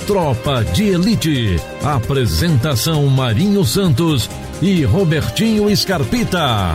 Tropa de Elite. Apresentação Marinho Santos e Robertinho Scarpita.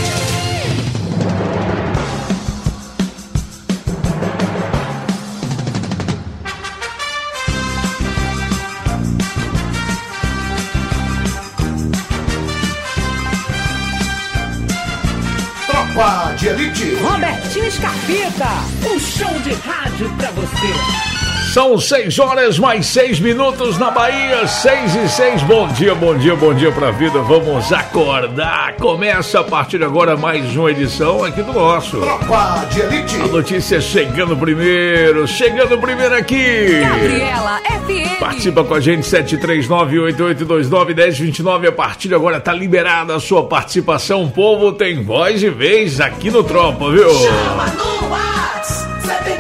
Tropa de Elite. Robertinho Scarpita, um show de rádio pra você. São 6 horas mais 6 minutos na Bahia, 6 e 6. Bom dia, bom dia, bom dia pra vida. Vamos acordar. Começa a partir de agora mais uma edição aqui do nosso Tropa de Elite. A notícia chegando primeiro aqui. Gabriela FM. Participa com a gente, 739-8829-1029. A partir de agora tá liberada a sua participação. O povo tem voz e vez aqui no Tropa, viu? Chama no WhatsApp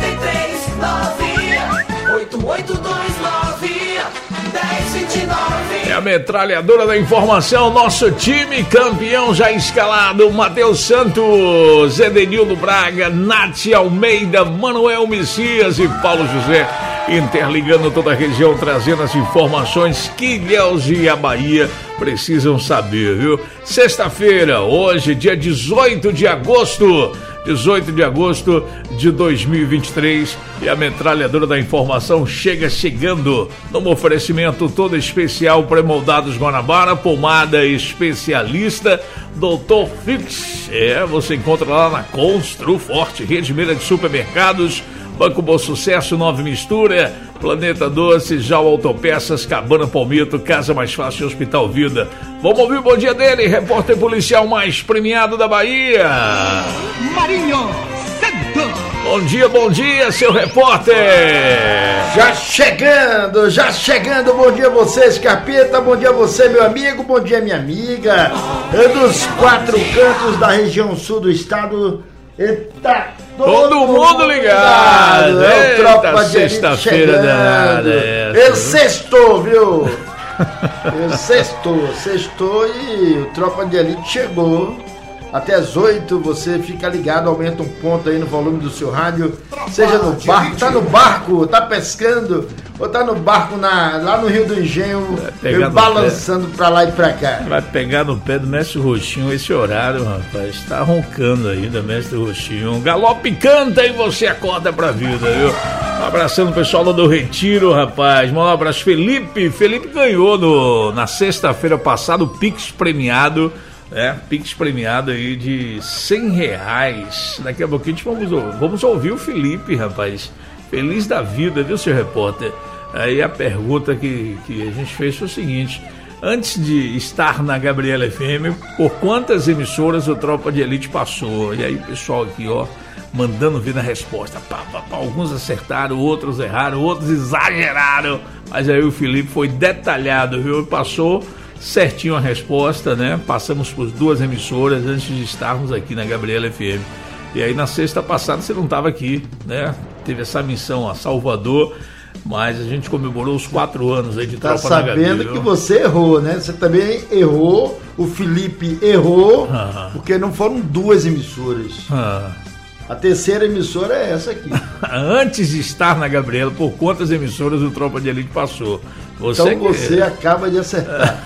739-8829-1029. É a metralhadora da informação, nosso time campeão já escalado: Matheus Santos, Edenildo Braga, Nath Almeida, Manuel Messias e Paulo José, interligando toda a região, trazendo as informações que Ilhéus e a Bahia precisam saber, viu? Sexta-feira, hoje, dia 18 de agosto de 2023, e a metralhadora da informação chegando num oferecimento todo especial: pré-moldados Guanabara, pomada especialista Dr. Fix. Você encontra lá na Construforte, rede meira de supermercados, Banco Bom Sucesso, Nova Mistura, Planeta Doce, Jau Autopeças, Cabana Palmito, Casa Mais Fácil e Hospital Vida. Vamos ouvir o bom dia dele, repórter policial mais premiado da Bahia, Marinho Santos. Bom dia, seu repórter. Já chegando, bom dia a você, Scarpita, bom dia a você, meu amigo, bom dia, minha amiga, dos 4 cantos da região sul do estado. Eita, todo mundo ligado. É o Tropa de sexta-feira danada. Ele sextou, viu? Ele sextou e o Tropa de Elite chegou. Até as 8 você fica ligado, aumenta um ponto aí no volume do seu rádio. Seja no barco, tá no barco, tá pescando, ou tá no barco lá no Rio do Engenho, balançando pra lá e pra cá. Vai pegar no pé do mestre Roxinho esse horário, rapaz. Tá roncando ainda, mestre Roxinho. Um galope canta e você acorda pra vida, viu? Abraçando o pessoal lá do Retiro, rapaz. Manda um abraço, Felipe. Felipe ganhou na sexta-feira passada o Pix premiado. Pix premiado aí de R$100. Daqui a pouquinho vamos ouvir o Felipe, rapaz. Feliz da vida, viu, seu repórter? Aí a pergunta que a gente fez foi o seguinte: antes de estar na Gabriela FM, por quantas emissoras o Tropa de Elite passou? E aí o pessoal aqui, mandando vir na resposta. Alguns acertaram, outros erraram, outros exageraram. Mas aí o Felipe foi detalhado, viu? Passou certinho a resposta, né? Passamos por 2 emissoras antes de estarmos aqui na Gabriela FM. E aí na sexta passada você não estava aqui, né? Teve essa missão a Salvador, mas a gente comemorou os 4 anos aí de Tropa na Gabriela. Tá sabendo que você errou, né? Você também errou, o Felipe errou, porque não foram 2 emissoras. A terceira emissora é essa aqui. Antes de estar na Gabriela, por quantas emissoras o Tropa de Elite passou? Você acaba de acertar.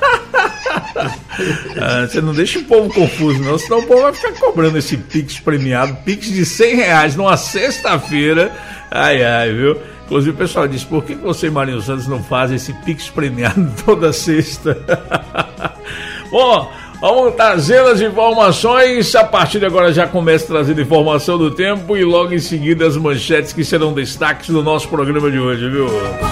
Você não deixa o povo confuso, não, senão o povo vai ficar cobrando esse Pix premiado, Pix de R$100 numa sexta-feira. Ai, viu? Inclusive o pessoal disse: por que você e Marinho Santos não fazem esse Pix premiado toda sexta? Bom, vamos trazendo as informações. A partir de agora já começa trazendo informação do tempo e logo em seguida as manchetes que serão destaques do nosso programa de hoje, viu?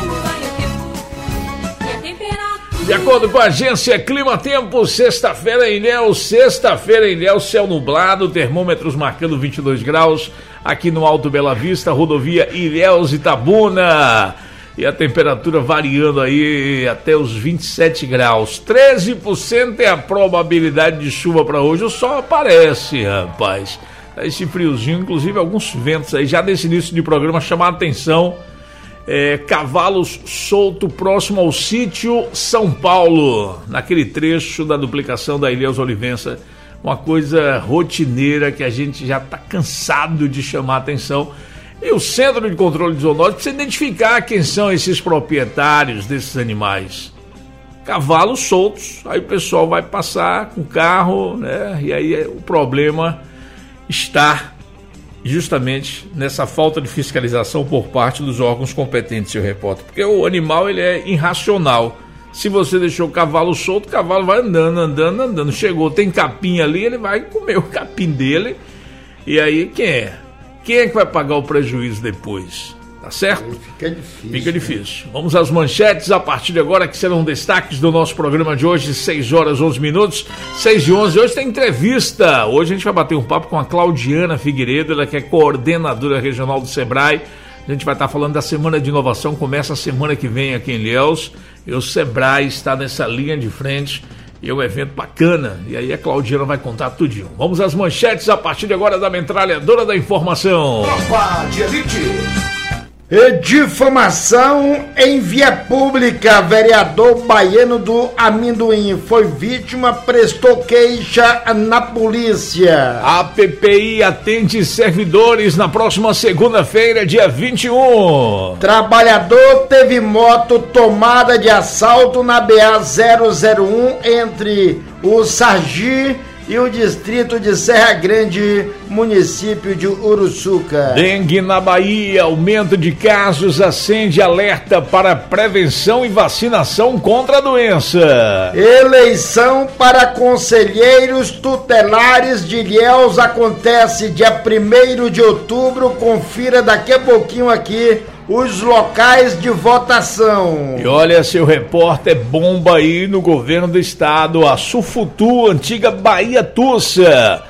De acordo com a agência Clima Tempo, sexta-feira em Ilhéus, céu nublado, termômetros marcando 22 graus aqui no Alto Bela Vista, rodovia Ilhéus Itabuna, e a temperatura variando aí até os 27 graus. 13% é a probabilidade de chuva para hoje. O sol aparece, rapaz. Esse friozinho, inclusive alguns ventos aí já nesse início de programa chamaram a atenção. Cavalos solto próximo ao sítio São Paulo, naquele trecho da duplicação da Ilhéus Olivença. Uma coisa rotineira que a gente já está cansado de chamar a atenção. E o Centro de Controle de Zoonoses precisa identificar quem são esses proprietários desses animais. Cavalos soltos, aí o pessoal vai passar com o carro, né? E aí o problema está justamente nessa falta de fiscalização por parte dos órgãos competentes, seu repórter. Porque o animal, ele é irracional. Se você deixou o cavalo solto, o cavalo vai andando. Chegou, tem capim ali, ele vai comer o capim dele. E aí, quem é? Quem é que vai pagar o prejuízo depois? Tá certo? Fica difícil. Vamos às manchetes a partir de agora, que serão destaques do nosso programa de hoje, 6 horas 11 minutos, 6h11. Hoje tem entrevista. Hoje a gente vai bater um papo com a Claudiana Figueiredo, ela que é coordenadora regional do Sebrae. A gente vai estar falando da Semana de Inovação, começa a semana que vem aqui em Ilhéus. E o Sebrae está nessa linha de frente. E é um evento bacana, e aí a Claudiana vai contar tudinho. Vamos às manchetes a partir de agora da Metralhadora da Informação. Tropa de Elite. Difamação em via pública. Vereador baiano do Amendoim foi vítima, prestou queixa na polícia. A PPI atende servidores na próxima segunda-feira, dia 21. Trabalhador teve moto tomada de assalto na BA-001 entre o Sargi e o distrito de Serra Grande, município de Uruçuca. Dengue na Bahia, aumento de casos acende alerta para prevenção e vacinação contra a doença. Eleição para conselheiros tutelares de Ilhéus acontece dia 1º de outubro. Confira daqui a pouquinho aqui os locais de votação. E olha, seu repórter, bomba aí no governo do estado, a Sufutu, antiga Bahia Tussa.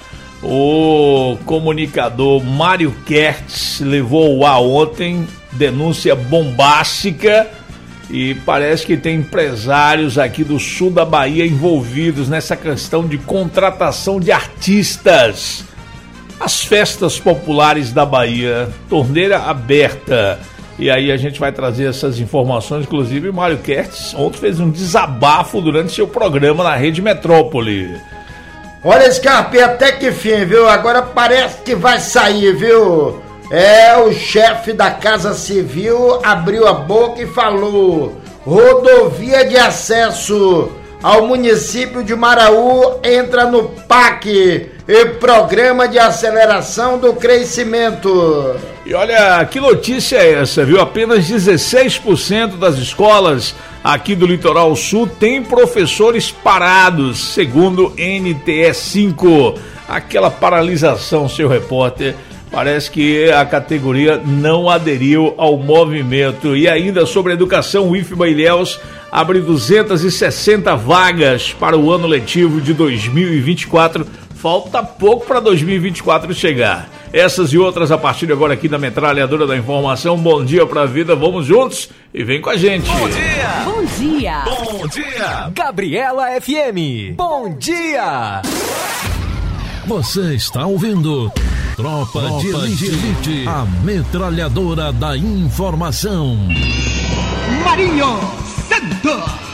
O comunicador Mário Kertz levou ao ar ontem denúncia bombástica e parece que tem empresários aqui do sul da Bahia envolvidos nessa questão de contratação de artistas. As festas populares da Bahia, torneira aberta. E aí a gente vai trazer essas informações, inclusive o Mário Kertz ontem fez um desabafo durante seu programa na Rede Metrópole. Olha, Scarpe, até que fim, viu? Agora parece que vai sair, viu? O chefe da Casa Civil abriu a boca e falou: rodovia de acesso ao município de Maraú entra no PAC, Programa de Aceleração do Crescimento. E olha, que notícia é essa, viu? Apenas 16% das escolas aqui do Litoral Sul têm professores parados, segundo NTE5. Aquela paralisação, seu repórter, parece que a categoria não aderiu ao movimento. E ainda sobre a educação, o IFBA Ilhéus abre 260 vagas para o ano letivo de 2024. Falta pouco para 2024 chegar. Essas e outras a partir de agora aqui da Metralhadora da Informação. Bom dia pra vida, vamos juntos e vem com a gente. Bom dia! Bom dia! Bom dia! Gabriela FM. Bom dia! Você está ouvindo Tropa de Elite, a Metralhadora da Informação. Marinho Santos!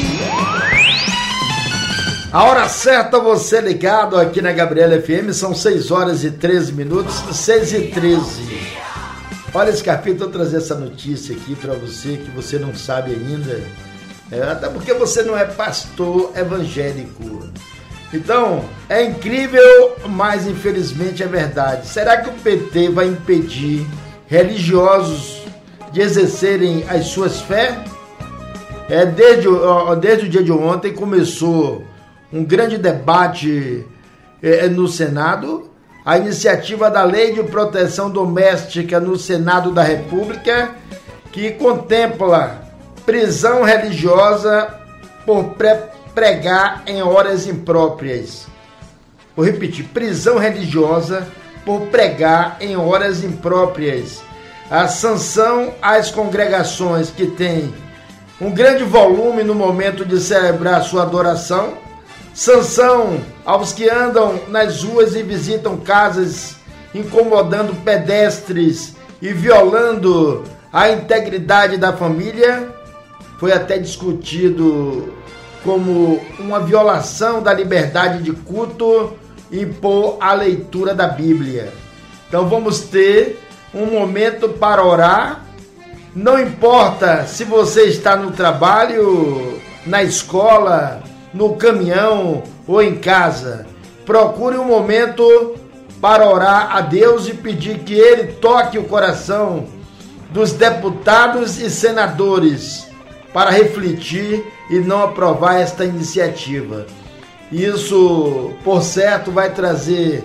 A hora certa, você ligado aqui na Gabriela FM, são 6 horas e 13 minutos, 6h13. Olha, Scarpito, eu trazer essa notícia aqui para você que você não sabe ainda, até porque você não é pastor evangélico. Então, é incrível, mas infelizmente é verdade. Será que o PT vai impedir religiosos de exercerem as suas fés? Desde o dia de ontem começou um grande debate no Senado, a iniciativa da Lei de Proteção Doméstica no Senado da República, que contempla prisão religiosa por pregar em horas impróprias. Vou repetir, prisão religiosa por pregar em horas impróprias. A sanção às congregações que têm um grande volume no momento de celebrar sua adoração, sanção aos que andam nas ruas e visitam casas, incomodando pedestres e violando a integridade da família, foi até discutido como uma violação da liberdade de culto impor a leitura da Bíblia. Então vamos ter um momento para orar. Não importa se você está no trabalho, na escola, no caminhão ou em casa. Procure um momento para orar a Deus e pedir que Ele toque o coração dos deputados e senadores para refletir e não aprovar esta iniciativa. Isso, por certo, vai trazer,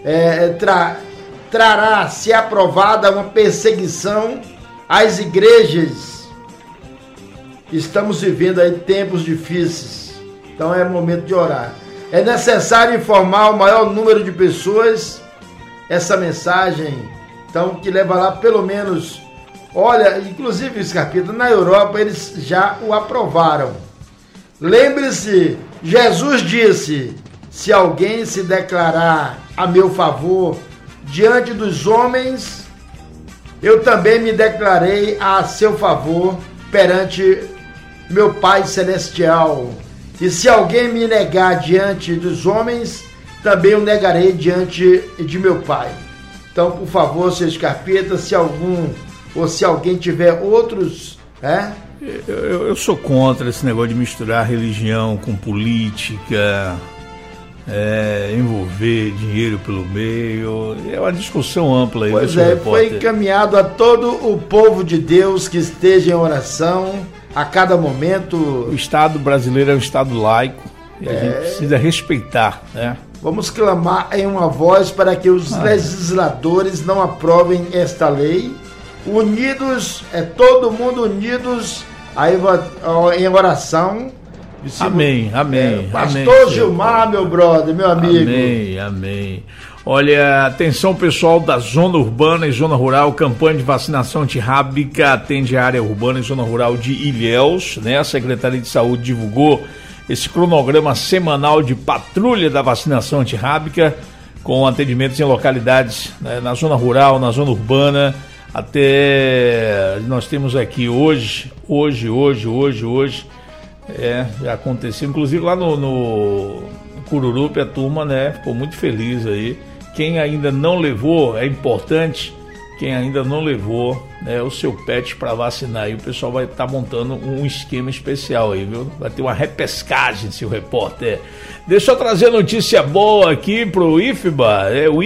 trará, se aprovada, uma perseguição às igrejas. Estamos vivendo aí tempos difíceis, então é momento de orar. É necessário informar o maior número de pessoas essa mensagem, então, que leva lá pelo menos, olha, inclusive, Scarpita, na Europa eles já o aprovaram. Lembre-se, Jesus disse: se alguém se declarar a meu favor diante dos homens, eu também me declarei a seu favor perante meu Pai Celestial. E se alguém me negar diante dos homens, também o negarei diante de meu Pai. Então, por favor, seu Scarpeta, se alguém tiver outros... Eu sou contra esse negócio de misturar religião com política, envolver dinheiro pelo meio. É uma discussão ampla aí. Pois foi encaminhado a todo o povo de Deus que esteja em oração a cada momento. O Estado brasileiro é um Estado laico e a gente precisa respeitar, né? Vamos clamar em uma voz para que os legisladores não aprovem esta lei. Unidos, todo mundo unidos aí em oração. Amém. Pastor Gilmar, meu brother, meu amigo. Amém. Olha, atenção pessoal da zona urbana e zona rural, campanha de vacinação antirrábica atende a área urbana e zona rural de Ilhéus, né? A Secretaria de Saúde divulgou esse cronograma semanal de patrulha da vacinação antirrábica, com atendimentos em localidades, né, na zona rural, na zona urbana. Até nós temos aqui hoje já aconteceu, inclusive lá no Cururupi, a turma, né, ficou muito feliz aí. Quem ainda não levou, é importante, quem ainda não levou, né, o seu pet para vacinar, aí o pessoal vai estar montando um esquema especial aí, viu? Vai ter uma repescagem, seu repórter. Deixa eu trazer notícia boa aqui pro IFBA. O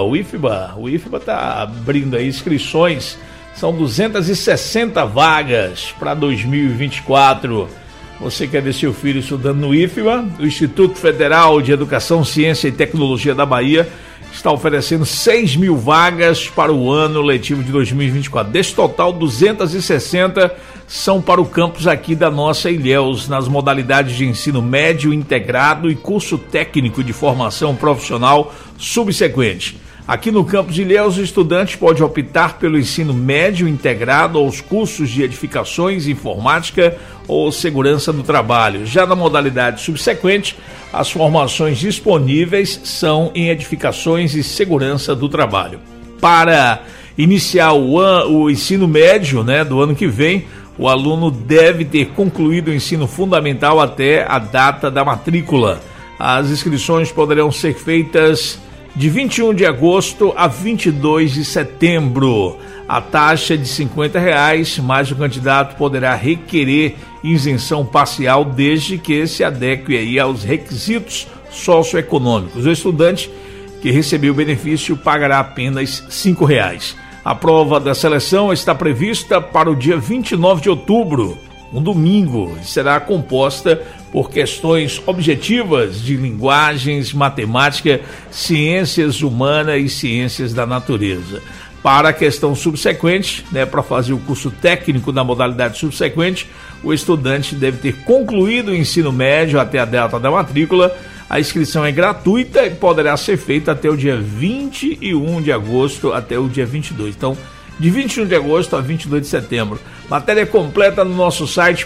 IFBA tá abrindo aí inscrições, são 260 vagas para 2024. Você quer ver seu filho estudando no IFBA? O Instituto Federal de Educação, Ciência e Tecnologia da Bahia está oferecendo 6.000 vagas para o ano letivo de 2024. Desse total, 260 são para o campus aqui da nossa Ilhéus, nas modalidades de ensino médio integrado e curso técnico de formação profissional subsequente. Aqui no campus de Ilhéus, o estudante pode optar pelo ensino médio integrado aos cursos de edificações, informática ou segurança do trabalho. Já na modalidade subsequente, as formações disponíveis são em edificações e segurança do trabalho. Para iniciar o ensino médio, né, do ano que vem, o aluno deve ter concluído o ensino fundamental até a data da matrícula. As inscrições poderão ser feitas de 21 de agosto a 22 de setembro. A taxa é de R$50, mas o candidato poderá requerer isenção parcial desde que se adeque aí aos requisitos socioeconômicos. O estudante que recebeu o benefício pagará apenas R$5. A prova da seleção está prevista para o dia 29 de outubro, um domingo, e será composta por questões objetivas de linguagens, matemática, ciências humanas e ciências da natureza. Para a questão subsequente, né, para fazer o curso técnico na modalidade subsequente, o estudante deve ter concluído o ensino médio até a data da matrícula. A inscrição é gratuita e poderá ser feita até o dia 21 de agosto até o dia 22. Então, de 21 de agosto a 22 de setembro. Matéria completa no nosso site,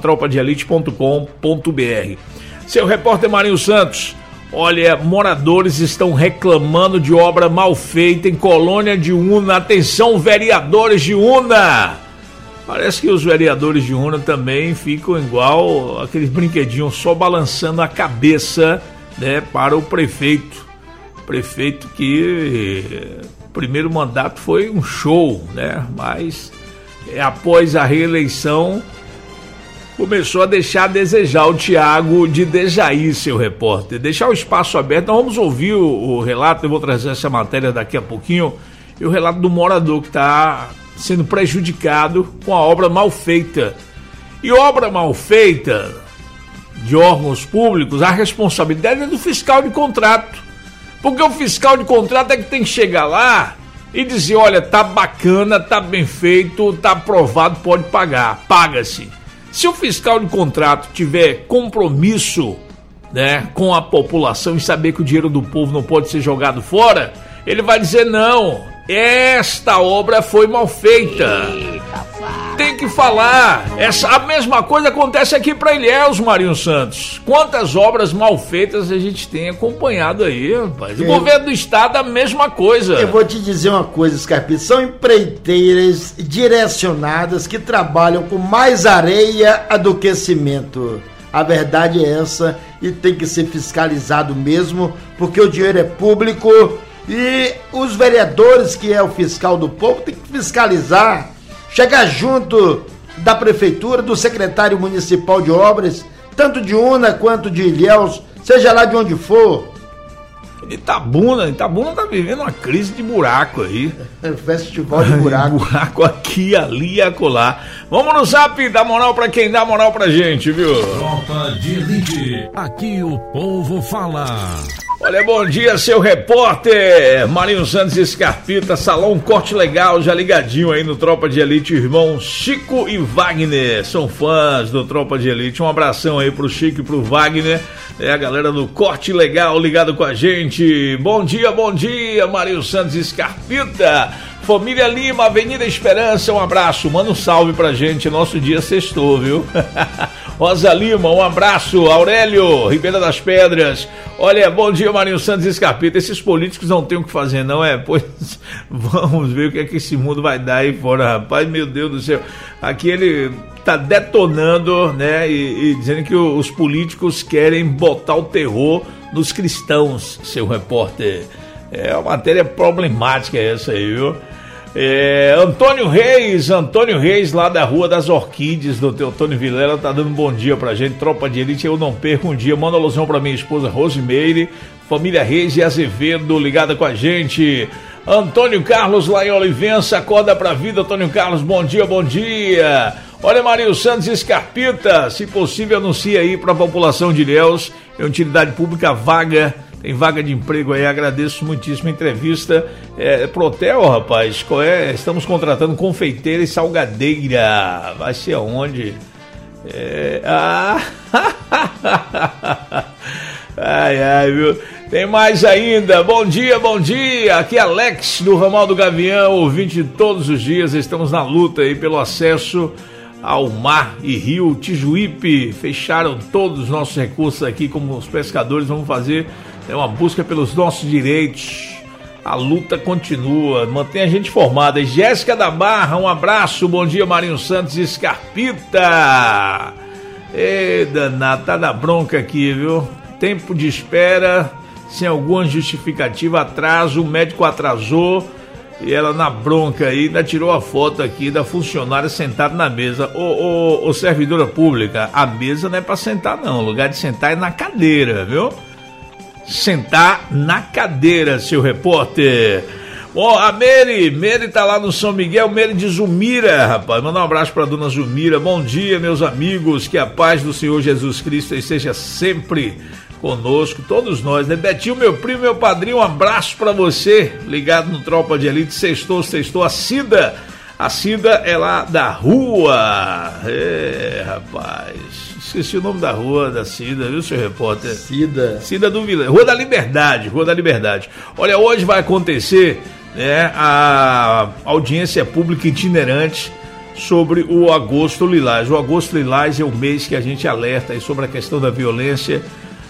programatropadeelite.com.br. Seu repórter Marinho Santos. Olha, moradores estão reclamando de obra mal feita em Colônia de Una. Atenção, vereadores de Una! Parece que os vereadores de Una também ficam igual aqueles brinquedinhos, só balançando a cabeça, né, para o prefeito. Prefeito que primeiro mandato foi um show, né? Mas após a reeleição começou a deixar a desejar o Thiago de Dejaí, seu repórter. Deixar o espaço aberto. Então vamos ouvir o relato, eu vou trazer essa matéria daqui a pouquinho, e o relato do morador que está sendo prejudicado com a obra mal feita. E obra mal feita de órgãos públicos, a responsabilidade é do fiscal de contrato. Porque o fiscal de contrato é que tem que chegar lá e dizer, olha, tá bacana, tá bem feito, tá aprovado, pode pagar. Paga-se. Se o fiscal de contrato tiver compromisso, né, com a população e saber que o dinheiro do povo não pode ser jogado fora, ele vai dizer, não, esta obra foi mal feita. Tem que falar. A mesma coisa acontece aqui para Ilhéus, Marinho Santos. Quantas obras mal feitas a gente tem acompanhado aí, rapaz. O governo do estado, a mesma coisa. Eu vou te dizer uma coisa, Scarpito. São empreiteiras direcionadas que trabalham com mais areia do que cimento. A verdade é essa e tem que ser fiscalizado mesmo, porque o dinheiro é público e os vereadores, que é o fiscal do povo, tem que fiscalizar. Chegar junto da prefeitura, do secretário municipal de obras, tanto de Una quanto de Ilhéus, seja lá de onde for. Itabuna tá vivendo uma crise de buraco aí. Festival de buraco. Buraco aqui, ali e acolá. Vamos no zap, dá moral pra quem dá moral pra gente, viu? Tropa de Elite, aqui o povo fala. Olha, bom dia, seu repórter Marinho Santos Scarpita, Salão Corte Legal, já ligadinho aí no Tropa de Elite, irmão Chico e Wagner, são fãs do Tropa de Elite, um abração aí pro Chico e pro Wagner, a galera do Corte Legal ligado com a gente. Bom dia, Marinho Santos Scarpita, família Lima, Avenida Esperança, um abraço, manda um salve pra gente, nosso dia sextou, viu? Rosa Lima, um abraço. Aurélio, Ribeira das Pedras. Olha, bom dia, Marinho Santos e Scarpita. Esses políticos não tem o que fazer, não é? Pois vamos ver o que é que esse mundo vai dar aí fora, rapaz. Meu Deus do céu. Aqui ele tá detonando, né? E dizendo que os políticos querem botar o terror nos cristãos, seu repórter. É uma matéria problemática essa aí, viu? Antônio Reis lá da Rua das Orquídeas, do Teotônio Vilela, tá dando um bom dia pra gente. Tropa de Elite, eu não perco um dia. Manda alusão pra minha esposa Rosimeire, família Reis e Azevedo ligada com a gente. Antônio Carlos lá em Olivença, acorda pra vida. Antônio Carlos, bom dia. Olha, Marinho Santos e Scarpita, se possível anuncie aí pra população de Ilhéus, é utilidade pública vaga. Tem vaga de emprego aí, agradeço muitíssimo a entrevista. Protel, rapaz, qual é? Estamos contratando confeiteira e salgadeira. Vai ser aonde? Ai, viu? Tem mais ainda. Bom dia. Aqui é Alex do Ramal do Gavião, ouvinte de todos os dias. Estamos na luta aí pelo acesso ao mar e rio Tijuípe. Fecharam todos os nossos recursos aqui, como os pescadores. Vamos fazer uma busca pelos nossos direitos. A luta continua, mantém a gente informada. Jéssica da Barra, um abraço, bom dia, Marinho Santos e Scarpita. Danado, tá na bronca aqui, viu? Tempo de espera, sem alguma justificativa, atraso, o médico atrasou e ela na bronca aí, ainda tirou a foto aqui da funcionária sentada na mesa. Ô servidora pública, a mesa não é pra sentar não, o lugar de sentar é na cadeira, viu? Sentar na cadeira, seu repórter. Bom, a Mery tá lá no São Miguel, Mery de Zumira, rapaz. Manda um abraço pra dona Zumira. Bom dia, meus amigos, que a paz do Senhor Jesus Cristo esteja sempre conosco, todos nós, né? Betinho, meu primo, meu padrinho, um abraço pra você, ligado no Tropa de Elite. Sextou, a Cida é lá da rua. Rapaz, esqueci o nome da rua da Cida, viu, seu repórter? Cida do Vila, Rua da Liberdade. Olha, hoje vai acontecer, né, a audiência pública itinerante sobre o Agosto Lilás. O Agosto Lilás é o mês que a gente alerta aí sobre a questão da violência.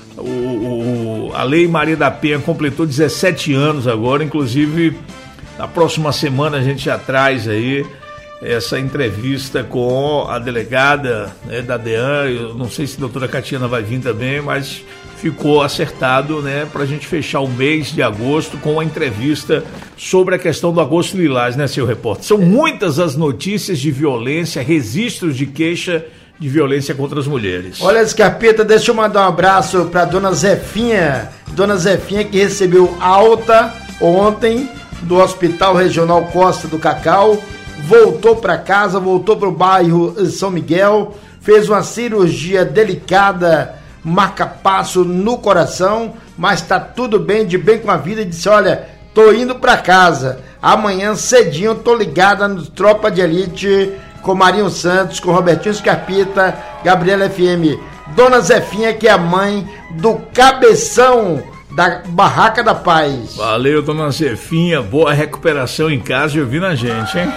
A Lei Maria da Penha completou 17 anos agora, inclusive na próxima semana a gente já traz aí essa entrevista com a delegada, né, da DEAN. Eu não sei se a doutora Catiana vai vir também, mas ficou acertado, né, pra gente fechar o mês de agosto com a entrevista sobre a questão do Agosto Lilás, né, seu repórter? São muitas as notícias de violência, registros de queixa de violência contra as mulheres. Olha, Scarpeta, deixa eu mandar um abraço pra dona Zefinha que recebeu alta ontem do Hospital Regional Costa do Cacau, voltou pra casa, voltou pro bairro São Miguel, fez uma cirurgia delicada, marca-passo no coração, mas tá tudo bem, de bem com a vida, e disse, olha, tô indo pra casa, amanhã cedinho tô ligada no Tropa de Elite, com Marinho Santos, com Robertinho Scarpita, Gabriela FM, dona Zefinha, que é a mãe do Cabeção da Barraca da Paz. Valeu, dona Zefinha, boa recuperação em casa e ouvindo a gente, hein?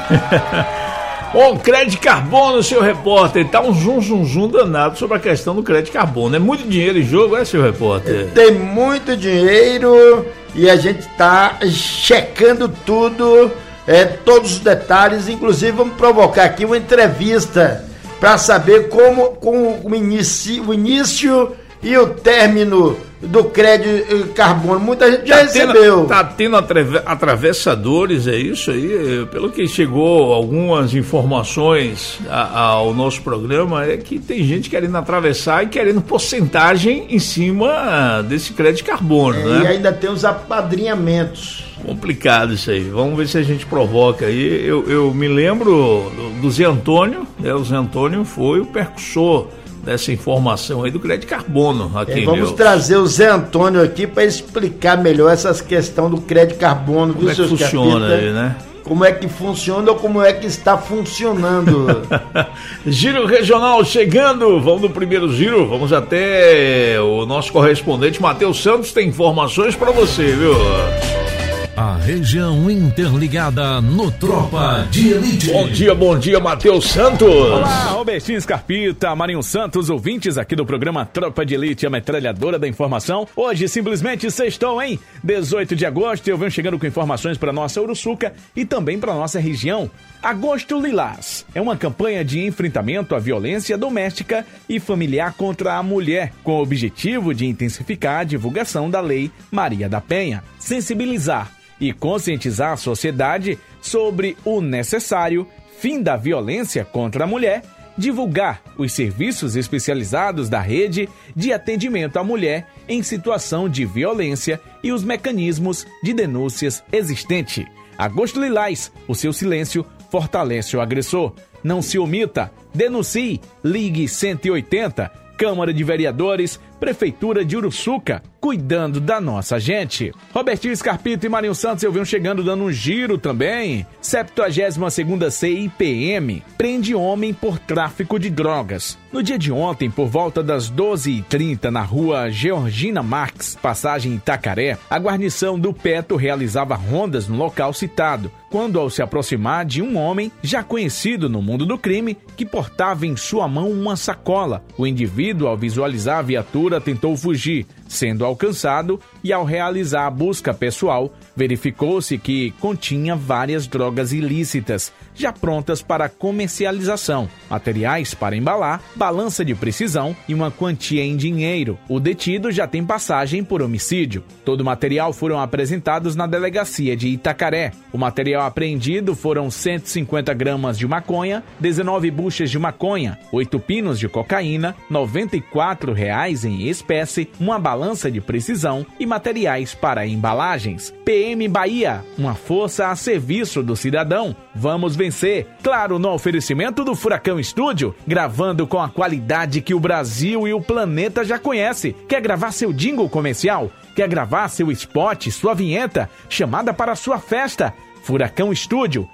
Bom, crédito carbono, seu repórter, tá um zum danado sobre a questão do crédito carbono. É muito dinheiro em jogo, seu repórter? Tem muito dinheiro e a gente tá checando tudo, todos os detalhes. Inclusive vamos provocar aqui uma entrevista para saber como o início e o término do crédito carbono. Muita gente já recebeu. Tá tendo atravessadores, é isso aí? Pelo que chegou algumas informações ao nosso programa, é que tem gente querendo atravessar e querendo porcentagem em cima desse crédito carbono, né? E ainda tem os apadrinhamentos. Complicado isso aí, vamos ver se a gente provoca aí. Eu me lembro do Zé Antônio, né? O Zé Antônio foi o percussor dessa informação aí do crédito carbono aqui. Vamos trazer o Zé Antônio aqui para explicar melhor essas questões do crédito carbono. Como é que funciona aí, né? Como é que funciona ou como é que está funcionando. Giro regional chegando, vamos no primeiro giro, vamos até o nosso correspondente Matheus Santos, tem informações para você, viu? A região interligada no Tropa de Elite. Bom dia, Matheus Santos. Olá, Robertinho Scarpita, Marinho Santos, ouvintes aqui do programa Tropa de Elite, a metralhadora da informação. Hoje, simplesmente, sextou, hein? 18 de agosto, eu venho chegando com informações para nossa Uruçuca e também para nossa região. Agosto Lilás é uma campanha de enfrentamento à violência doméstica e familiar contra a mulher, com o objetivo de intensificar a divulgação da Lei Maria da Penha, sensibilizar e conscientizar a sociedade sobre o necessário fim da violência contra a mulher, divulgar os serviços especializados da rede de atendimento à mulher em situação de violência e os mecanismos de denúncias existentes. Agosto Lilás, o seu silêncio fortalece o agressor. Não se omita, denuncie, ligue 180, Câmara de Vereadores, Prefeitura de Uruçuca, cuidando da nossa gente. Robertinho Scarpita e Marinho Santos, eu venho chegando dando um giro também. 72ª CIPM prende homem por tráfico de drogas. No dia de ontem, por volta das 12h30, na rua Georgina Marques, passagem Itacaré, a guarnição do PETO realizava rondas no local citado, quando ao se aproximar de um homem já conhecido no mundo do crime, que portava em sua mão uma sacola. O indivíduo, ao visualizar a viatura, tentou fugir, sendo alcançado, e ao realizar a busca pessoal, verificou-se que continha várias drogas ilícitas, já prontas para comercialização, materiais para embalar, balança de precisão e uma quantia em dinheiro. O detido já tem passagem por homicídio. Todo o material foram apresentados na delegacia de Itacaré. O material apreendido foram 150 gramas de maconha, 19 buchas de maconha, 8 pinos de cocaína, R$ 94 em espécie, uma balança de precisão e materiais para embalagens. PM Bahia, uma força a serviço do cidadão. Vamos vencer. Claro, no oferecimento do Furacão Estúdio, gravando com a qualidade que o Brasil e o planeta já conhece. Quer gravar seu jingle comercial? Quer gravar seu spot, sua vinheta, chamada para sua festa? Furacão Estúdio,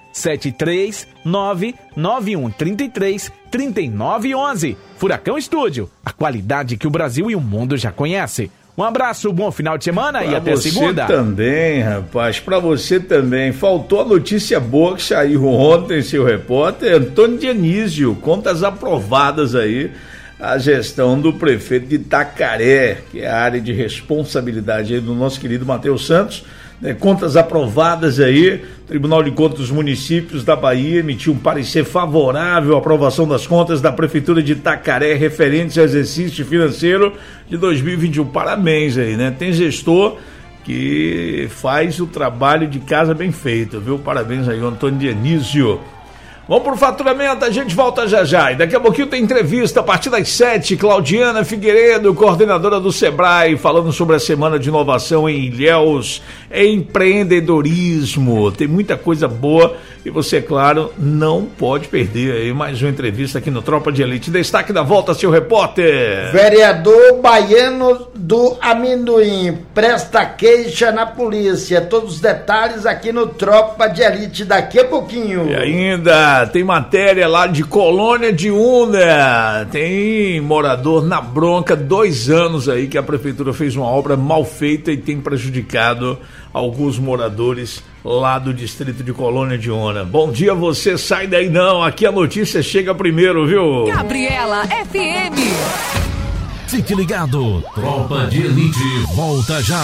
739-9133-3911. Furacão Estúdio, a qualidade que o Brasil e o mundo já conhecem. Um abraço, bom final de semana e até segunda. Pra você também, rapaz, pra você também. Faltou a notícia boa que saiu ontem, seu repórter. Antônio Dionísio, contas aprovadas aí, a gestão do prefeito de Itacaré, que é a área de responsabilidade aí do nosso querido Matheus Santos. contas aprovadas aí. O Tribunal de Contas dos Municípios da Bahia emitiu um parecer favorável à aprovação das contas da Prefeitura de Itacaré referentes ao exercício financeiro de 2021. Parabéns aí, né? Tem gestor que faz o trabalho de casa bem feito, viu? Parabéns aí, Antônio Dionísio. Vamos pro faturamento, a gente volta já. E daqui a pouquinho tem entrevista a partir das 7h. Claudiana Figueiredo, coordenadora do Sebrae, falando sobre a Semana de Inovação em Ilhéus, empreendedorismo. Tem muita coisa boa e você, claro, não pode perder aí mais uma entrevista aqui no Tropa de Elite. Destaque da volta, seu repórter. Vereador baiano do Amendoim presta queixa na polícia. Todos os detalhes aqui no Tropa de Elite daqui a pouquinho. E ainda tem matéria lá de Colônia de Una, tem morador na bronca, 2 anos aí que a prefeitura fez uma obra mal feita e tem prejudicado alguns moradores lá do distrito de Colônia de Una. Bom dia, você sai daí não, aqui a notícia chega primeiro, viu? Gabriela FM. Fique ligado, Tropa de Elite volta já.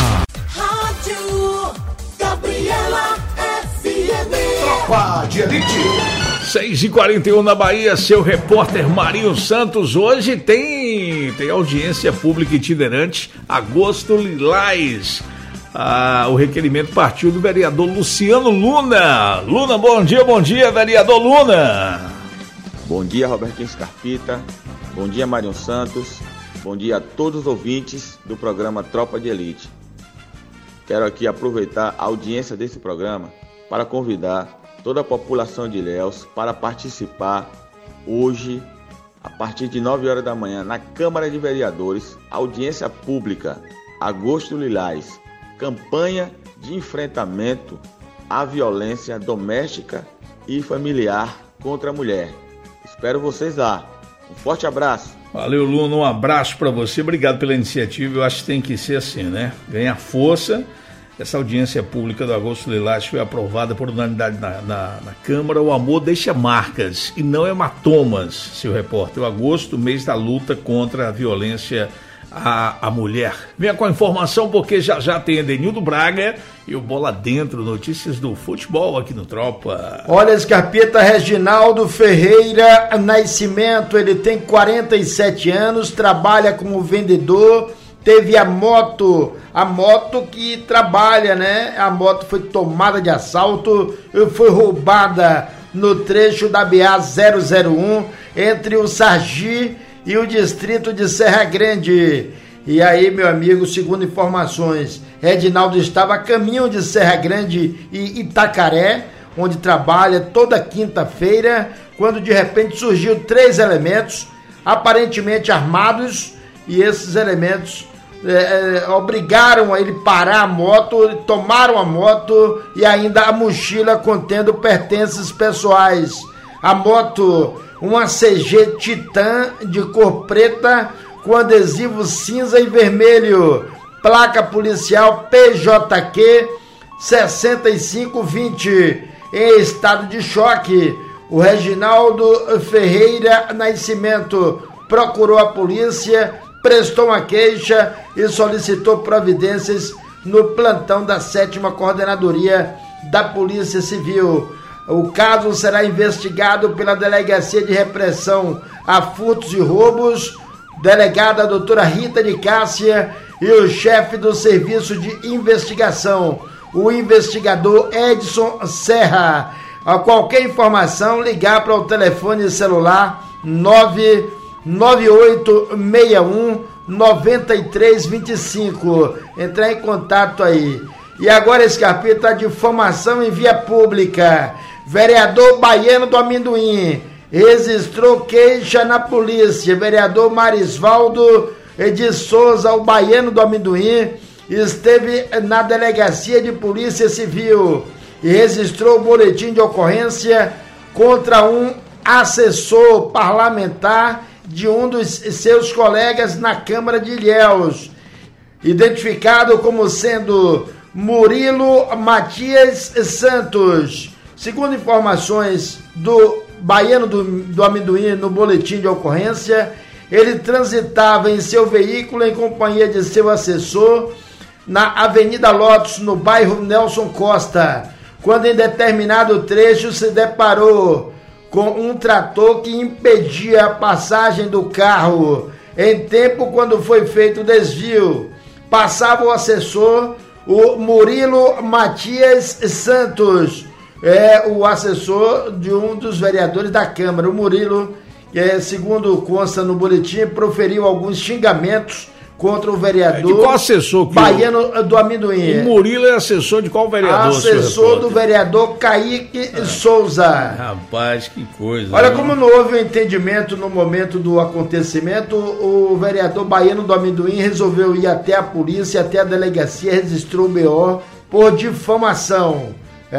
Rádio Gabriela FM. Tropa de Elite. 6h41 na Bahia, seu repórter Marinho Santos. Hoje tem audiência pública itinerante, Agosto Lilás. O requerimento partiu do vereador Luciano Luna. Luna, bom dia, vereador Luna. Bom dia, Robertinho Scarpita. Bom dia, Marinho Santos. Bom dia a todos os ouvintes do programa Tropa de Elite. Quero aqui aproveitar a audiência desse programa para convidar toda a população de Ilhéus para participar hoje, a partir de 9 horas da manhã, na Câmara de Vereadores, audiência pública, Agosto Lilás, campanha de enfrentamento à violência doméstica e familiar contra a mulher. Espero vocês lá. Um forte abraço. Valeu, Luna, um abraço para você, obrigado pela iniciativa. Eu acho que tem que ser assim, né? Ganhar força. Essa audiência pública do Agosto Lilás foi aprovada por unanimidade na Câmara. O amor deixa marcas e não hematomas, seu repórter. O agosto, mês da luta contra a violência à mulher. Venha com a informação, porque já tem Edenildo Braga e o Bola Dentro, notícias do futebol aqui no Tropa. Olha, Scarpeta, Reginaldo Ferreira Nascimento, ele tem 47 anos, trabalha como vendedor. Teve a moto que trabalha, né? A moto foi tomada de assalto e foi roubada no trecho da BA-001 entre o Sargi e o distrito de Serra Grande. E aí, meu amigo, segundo informações, Reginaldo estava a caminho de Serra Grande e Itacaré, onde trabalha toda quinta-feira, quando de repente surgiu 3 elementos, aparentemente armados, e esses elementos obrigaram a ele parar a moto, tomaram a moto e ainda a mochila contendo pertences pessoais. A moto, uma CG Titan de cor preta com adesivo cinza e vermelho, placa policial PJQ 6520, em estado de choque. O Reginaldo Ferreira Nascimento procurou a polícia, prestou uma queixa e solicitou providências no plantão da 7ª Coordenadoria da Polícia Civil. O caso será investigado pela Delegacia de Repressão a Furtos e Roubos, delegada a doutora Rita de Cássia e o chefe do Serviço de Investigação, o investigador Edson Serra. A qualquer informação, ligar para o telefone celular 99861-9325. Entrar em contato aí. E agora, Scarpeta, de informação em via pública. Vereador baiano do Amendoim registrou queixa na polícia. Vereador Marisvaldo de Souza, o baiano do Amendoim, esteve na Delegacia de Polícia Civil e registrou o boletim de ocorrência contra um assessor parlamentar de um dos seus colegas na Câmara de Ilhéus, identificado como sendo Murilo Matias Santos. Segundo informações do baiano do Amendoim no boletim de ocorrência, ele transitava em seu veículo em companhia de seu assessor na Avenida Lotus, no bairro Nelson Costa, quando em determinado trecho se deparou com um trator que impedia a passagem do carro. Em tempo, quando foi feito o desvio, passava o assessor, o Murilo Matias Santos, o assessor de um dos vereadores da Câmara. O Murilo, segundo consta no boletim, proferiu alguns xingamentos contra o vereador. De qual assessor? Baiano do Amendoim. O Murilo é assessor de qual vereador? Assessor do vereador Kaique Souza. Rapaz, que coisa. Olha, como não houve um entendimento no momento do acontecimento, o vereador Baiano do Amendoim resolveu ir até a polícia, até a delegacia, registrou o BO por difamação.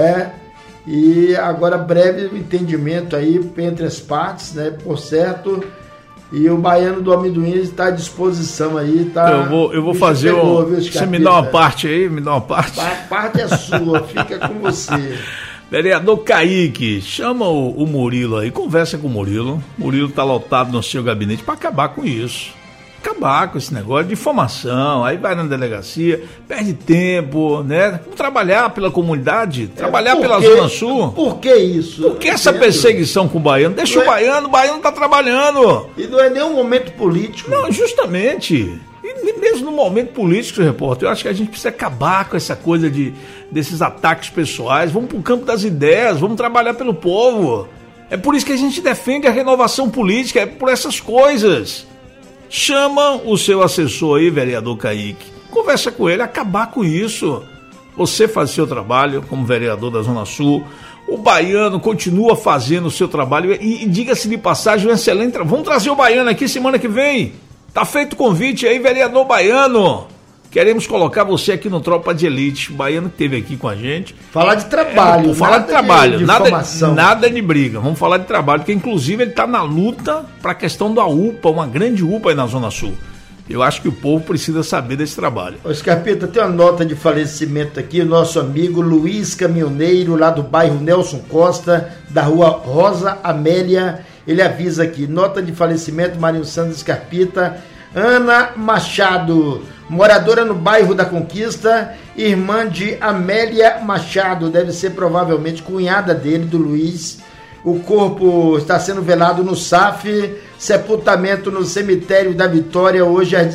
E agora breve entendimento aí entre as partes, né? Por certo. E o Baiano do Amendoim está à disposição aí, tá? Eu vou fazer você me dá uma parte aí, me dá uma parte. A parte é sua, fica com você. Vereador Kaique, chama o Murilo aí, conversa com o Murilo. O Murilo tá lotado no seu gabinete para acabar com isso. Acabar com esse negócio de difamação, aí vai na delegacia, perde tempo, né? Vamos trabalhar pela comunidade, trabalhar pela Zona Sul. Por que isso? Por que essa perseguição com o baiano? Deixa o baiano tá trabalhando. E não é nenhum momento político. Não, justamente. E mesmo no momento político, repórter, eu acho que a gente precisa acabar com essa coisa desses ataques pessoais. Vamos pro campo das ideias, vamos trabalhar pelo povo. É por isso que a gente defende a renovação política, é por essas coisas. Chama o seu assessor aí, vereador Kaique, conversa com ele, acabar com isso. Você faz seu trabalho como vereador da Zona Sul, o baiano continua fazendo o seu trabalho e diga-se de passagem, um excelente. Vamos trazer o baiano aqui semana que vem. Tá feito o convite aí, vereador baiano. Queremos colocar você aqui no Tropa de Elite. O baiano que esteve aqui com a gente. Falar de trabalho. Falar de trabalho, nada de briga. Vamos falar de trabalho, porque inclusive ele está na luta para a questão da UPA, uma grande UPA aí na Zona Sul. Eu acho que o povo precisa saber desse trabalho. Ô Scarpeta, tem uma nota de falecimento aqui, o nosso amigo Luiz Caminhoneiro, lá do bairro Nelson Costa, da rua Rosa Amélia. Ele avisa aqui, nota de falecimento, Marinho Santos Scarpeta, Ana Machado, moradora no bairro da Conquista, irmã de Amélia Machado, deve ser provavelmente cunhada dele, do Luiz. O corpo está sendo velado no SAF, sepultamento no cemitério da Vitória, hoje às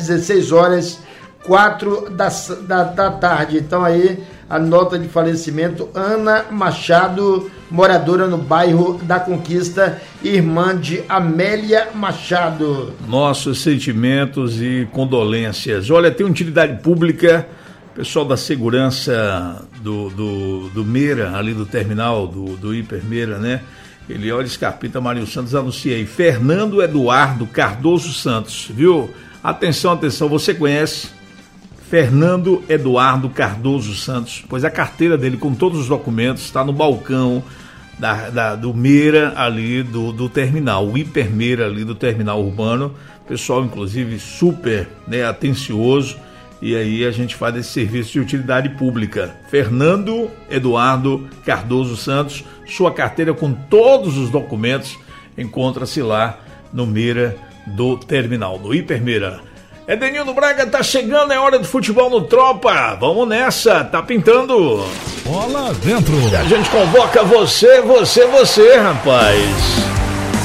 16h04 da tarde. Então aí a nota de falecimento, Ana Machado, moradora no bairro da Conquista, irmã de Amélia Machado. Nossos sentimentos e condolências. Olha, tem utilidade pública, pessoal da segurança do Meira, ali do terminal, do Hiper Meira, né? Ele, olha, Scarpeta, Marinho Santos, anuncia aí, Fernando Eduardo Cardoso Santos, viu? Atenção, você conhece Fernando Eduardo Cardoso Santos? Pois a carteira dele com todos os documentos está no balcão do Meira ali do terminal, o Hiper Meira ali do terminal urbano, pessoal inclusive super, né, atencioso, e aí a gente faz esse serviço de utilidade pública. Fernando Eduardo Cardoso Santos, sua carteira com todos os documentos encontra-se lá no Meira do terminal, no Hiper Meira. Edenildo Braga tá chegando, é hora do futebol no Tropa, vamos nessa, tá pintando. Bola dentro. E a gente convoca você, rapaz.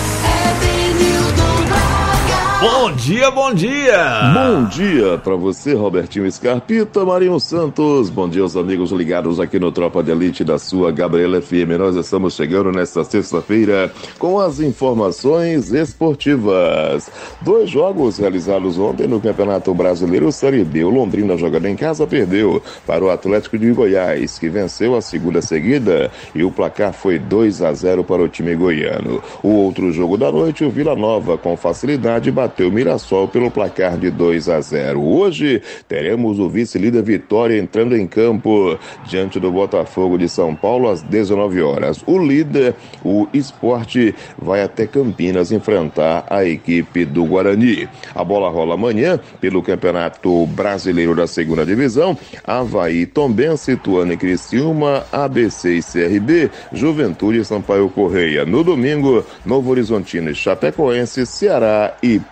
Bom dia. Bom dia para você, Robertinho Scarpita, Marinho Santos. Bom dia aos amigos ligados aqui no Tropa de Elite da sua Gabriela FM. Nós estamos chegando nesta sexta-feira com as informações esportivas. 2 jogos realizados ontem no Campeonato Brasileiro Série B. O Londrina, jogando em casa, perdeu para o Atlético de Goiás, que venceu a segunda seguida, e o placar foi 2-0 para o time goiano. O outro jogo da noite, o Vila Nova, com facilidade, bateu o Mirassol pelo placar de 2-0. Hoje teremos o vice-líder Vitória entrando em campo diante do Botafogo de São Paulo às 19h. O líder, o Sport, vai até Campinas enfrentar a equipe do Guarani. A bola rola amanhã pelo Campeonato Brasileiro da Segunda Divisão. Avaí, Tombense, Ituano e Criciúma, ABC e CRB, Juventude e Sampaio Correia. No domingo, Novo Horizontino e Chapecoense, Ceará e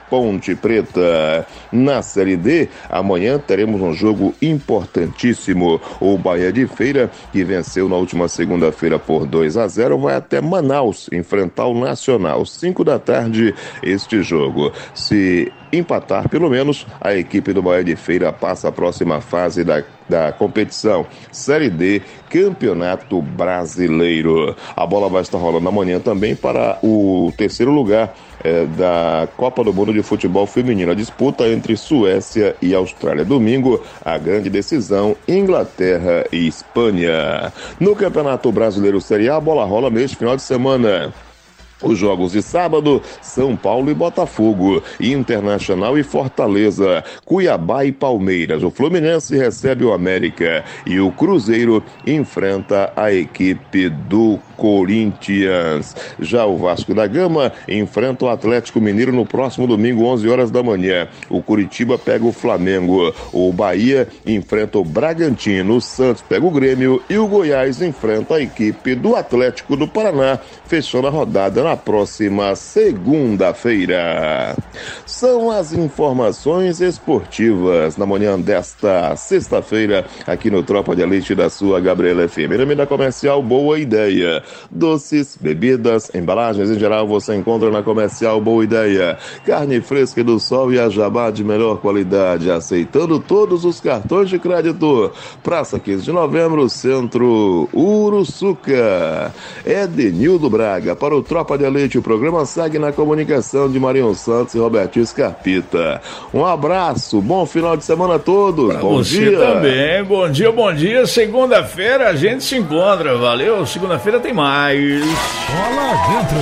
Ponte Preta. Na Série D, amanhã teremos um jogo importantíssimo. O Bahia de Feira, que venceu na última segunda-feira por 2-0, vai até Manaus enfrentar o Nacional. 5 da tarde este jogo. Se empatar pelo menos, a equipe do Bahia de Feira passa a próxima fase da competição. Série D, Campeonato Brasileiro. A bola vai estar rolando amanhã também para o terceiro lugar da Copa do Mundo de Futebol Feminino. A disputa entre Suécia e Austrália. Domingo, a grande decisão, Inglaterra e Espanha. No Campeonato Brasileiro Série A, a bola rola neste final de semana. Os jogos de sábado, São Paulo e Botafogo, Internacional e Fortaleza, Cuiabá e Palmeiras. O Fluminense recebe o América e o Cruzeiro enfrenta a equipe do Corinthians. Já o Vasco da Gama enfrenta o Atlético Mineiro no próximo domingo, 11 horas da manhã. O Curitiba pega o Flamengo, o Bahia enfrenta o Bragantino, o Santos pega o Grêmio e o Goiás enfrenta a equipe do Atlético do Paraná, fechando a rodada na próxima segunda-feira. São as informações esportivas na manhã desta sexta-feira aqui no Tropa de Elite da sua Gabriela FM. Em nome da Comercial Boa Ideia. Doces, bebidas, embalagens em geral você encontra na Comercial Boa Ideia. Carne fresca do sol e a jabá de melhor qualidade, aceitando todos os cartões de crédito. Praça 15 de Novembro, Centro Uruçuca. Edenildo Braga para o Tropa de Elite. O programa segue na comunicação de Marinho Santos e Robertinho Scarpita. Um abraço, bom final de semana a todos. Pra bom você dia. Também, bom dia, bom dia. Segunda-feira a gente se encontra, valeu? Segunda-feira tem mais. Bola dentro.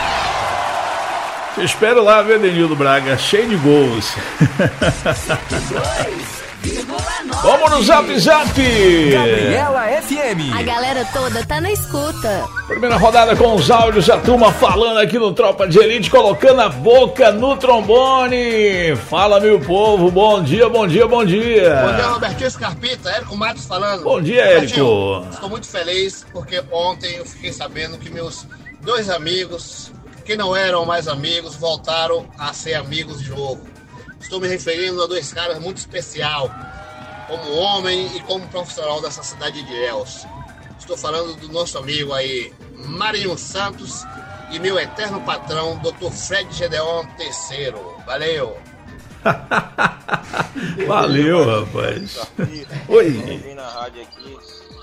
Te espero lá, viu, Edenildo Braga, cheio de gols. Vamos no Zap Zap. Gabriela FM. A galera toda tá na escuta. Primeira rodada com os áudios, a turma falando aqui no Tropa de Elite, colocando a boca no trombone. Fala, meu povo, bom dia, bom dia, bom dia. Bom dia, Robertinho Scarpita, Érico Matos falando. Bom dia, Érico. Estou muito feliz porque ontem eu fiquei sabendo que meus dois amigos, que não eram mais amigos, voltaram a ser amigos de novo. Estou me referindo a dois caras muito especial, como homem e como profissional dessa cidade de Ilhéus. Estou falando do nosso amigo aí, Marinho Santos, e meu eterno patrão, Dr. Fred Gedeon III. Valeu! Valeu, rapaz. Oi. Eu vim na rádio aqui.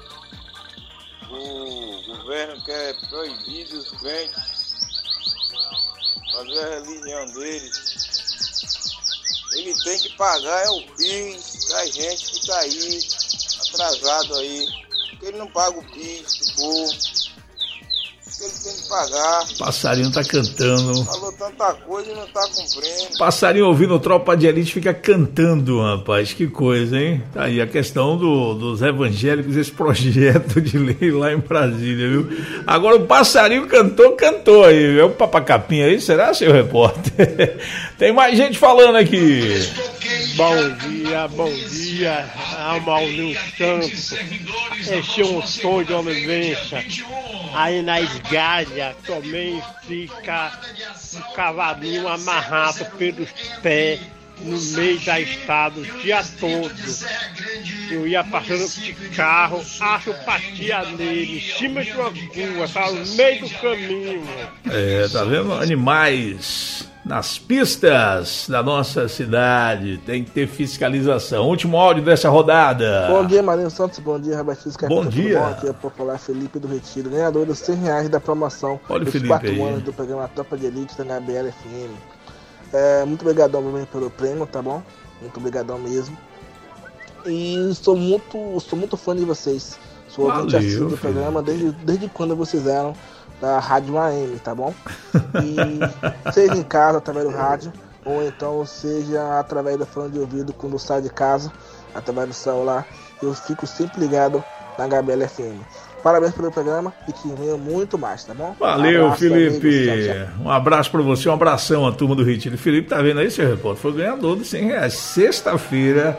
O governo quer proibir os crentes fazer a religião deles. Ele tem que pagar o PIS da gente que tá aí, atrasado aí. Porque ele não paga o PIS do povo. Porque ele tem que pagar. Passarinho tá cantando. Falou tanta coisa e não tá cumprindo. Passarinho ouvindo Tropa de Elite fica cantando, rapaz. Que coisa, hein? Tá aí a questão dos evangélicos, esse projeto de lei lá em Brasília, viu? Agora o passarinho cantou aí. É o papacapinha aí, será, seu repórter? Tem mais gente falando aqui. Bom dia, Marinho Santos. Este é um sonho de Olivença. Aí na esgalha também fica um cavalinho amarrado pelos pés no meio da estrada o dia todo. Eu ia passando de carro, acho patia nele, em cima de uma rua, tá no meio do caminho. Tá vendo? Animais nas pistas da nossa cidade, tem que ter fiscalização. Último áudio dessa rodada. Bom dia, Marinho Santos, bom dia, Robertinho Scarpita. Bom dia. Bom, aqui é o popular Felipe do Retiro, ganhador dos R$100 da promoção. Olha o dos Felipe 4 aí. anos do programa Tropa de Elite da Gabriela FM. Muito obrigadão também pelo prêmio, tá bom? Muito obrigadão mesmo. E sou muito fã de vocês. Sou ouvinte assíduo do programa desde quando vocês eram da Rádio AM, tá bom? E seja em casa através do rádio, ou então seja através do fone de ouvido quando sai de casa, através do celular, eu fico sempre ligado na Gabriela FM. Parabéns pelo programa e que venha muito mais, tá bom? Valeu, abraço, Felipe. amigos, tchau, tchau. Um abraço pra você, um abração à turma do Retiro. Felipe, tá vendo aí, seu repórter? Foi ganhador de R$100. Sexta-feira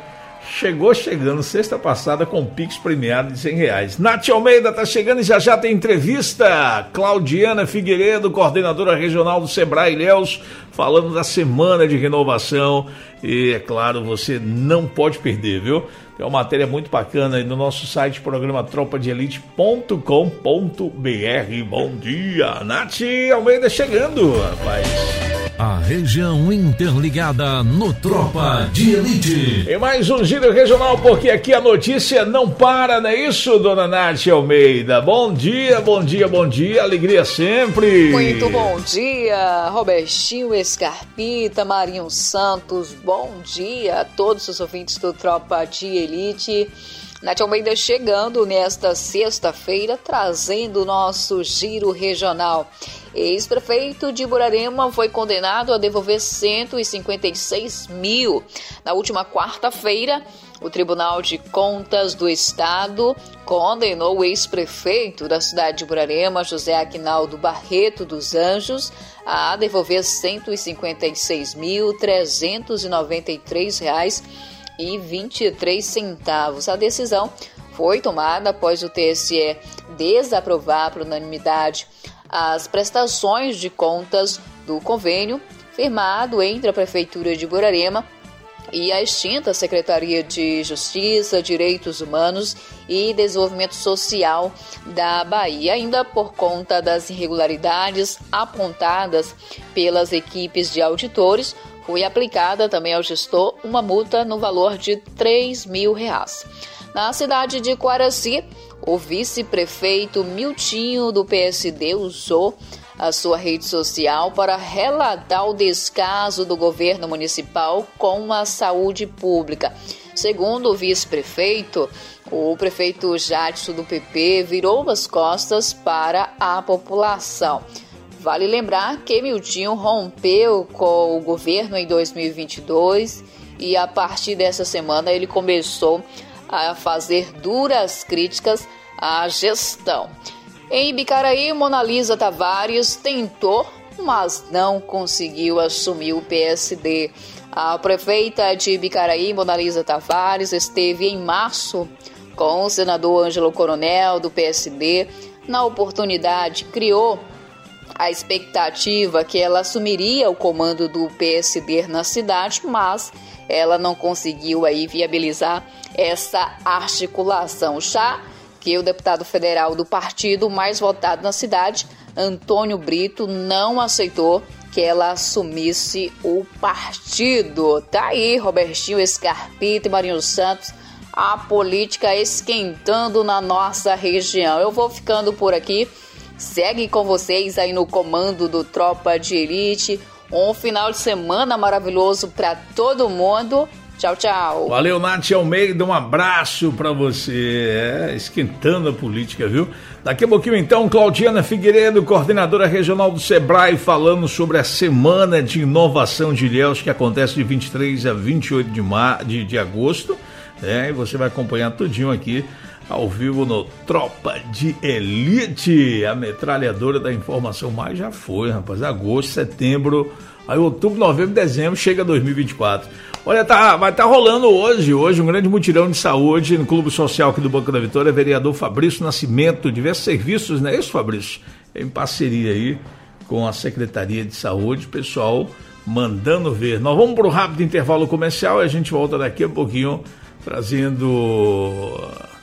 chegando sexta passada com Pix premiado de R$100. Nath Almeida tá chegando e já tem entrevista. Claudiana Figueiredo, coordenadora regional do Sebrae Ilhéus, falando da semana de renovação. E é claro, você não pode perder, viu? Tem uma matéria muito bacana aí no nosso site, programa tropadeelite.com.br. Bom dia, Nath Almeida chegando, rapaz. A região interligada no Tropa de Elite. E mais um giro regional, porque aqui a notícia não para, não é isso, dona Nath Almeida? Bom dia, bom dia, bom dia, alegria sempre. Muito bom dia, Robertinho Scarpita, Marinho Santos, bom dia a todos os ouvintes do Tropa de Elite. Nath Almeida chegando nesta sexta-feira, trazendo o nosso giro regional. Ex-prefeito de Borborema foi condenado a devolver 156 mil. Na última quarta-feira, o Tribunal de Contas do Estado condenou o ex-prefeito da cidade de Borborema, José Aquinaldo Barreto dos Anjos, a devolver R$ 153.393,23. A decisão foi tomada após o TSE desaprovar por unanimidade as prestações de contas do convênio firmado entre a Prefeitura de Borborema e a extinta Secretaria de Justiça, Direitos Humanos e Desenvolvimento Social da Bahia, ainda por conta das irregularidades apontadas pelas equipes de auditores. Foi aplicada também ao gestor uma multa no valor de R$3 mil. Na cidade de Quaraci, o vice-prefeito Miltinho do PSD usou a sua rede social para relatar o descaso do governo municipal com a saúde pública. Segundo o vice-prefeito, o prefeito Jadson do PP virou as costas para a população. Vale lembrar que Miltinho rompeu com o governo em 2022 e a partir dessa semana ele começou a fazer duras críticas à gestão. Em Bicaraí, Monalisa Tavares tentou, mas não conseguiu assumir o PSD. A prefeita de Bicaraí, Monalisa Tavares, esteve em março com o senador Ângelo Coronel, do PSD. Na oportunidade, criou a expectativa que ela assumiria o comando do PSD na cidade, mas ela não conseguiu aí viabilizar essa articulação. Já que o deputado federal do partido mais votado na cidade, Antônio Brito, não aceitou que ela assumisse o partido. Tá aí, Robertinho Scarpita e Marinho Santos, a política esquentando na nossa região. Eu vou ficando por aqui. Segue com vocês aí no comando do Tropa de Elite. Um final de semana maravilhoso para todo mundo. Tchau, tchau. Valeu, Nath Almeida, um abraço pra você. Esquentando a política, viu? Daqui a pouquinho, então, Claudiana Figueiredo, coordenadora regional do Sebrae, falando sobre a Semana de Inovação de Ilhéus, que acontece de 23 a 28 de agosto. E você vai acompanhar tudinho aqui, ao vivo no Tropa de Elite, a metralhadora da informação. Mas já foi, rapaz, agosto, setembro, aí outubro, novembro, dezembro, chega 2024. Olha, vai estar rolando hoje um grande mutirão de saúde no Clube Social aqui do Banco da Vitória. Vereador Fabrício Nascimento, diversos serviços, não é isso, Fabrício? Em parceria aí com a Secretaria de Saúde, pessoal mandando ver. Nós vamos para o rápido intervalo comercial e a gente volta daqui a pouquinho trazendo,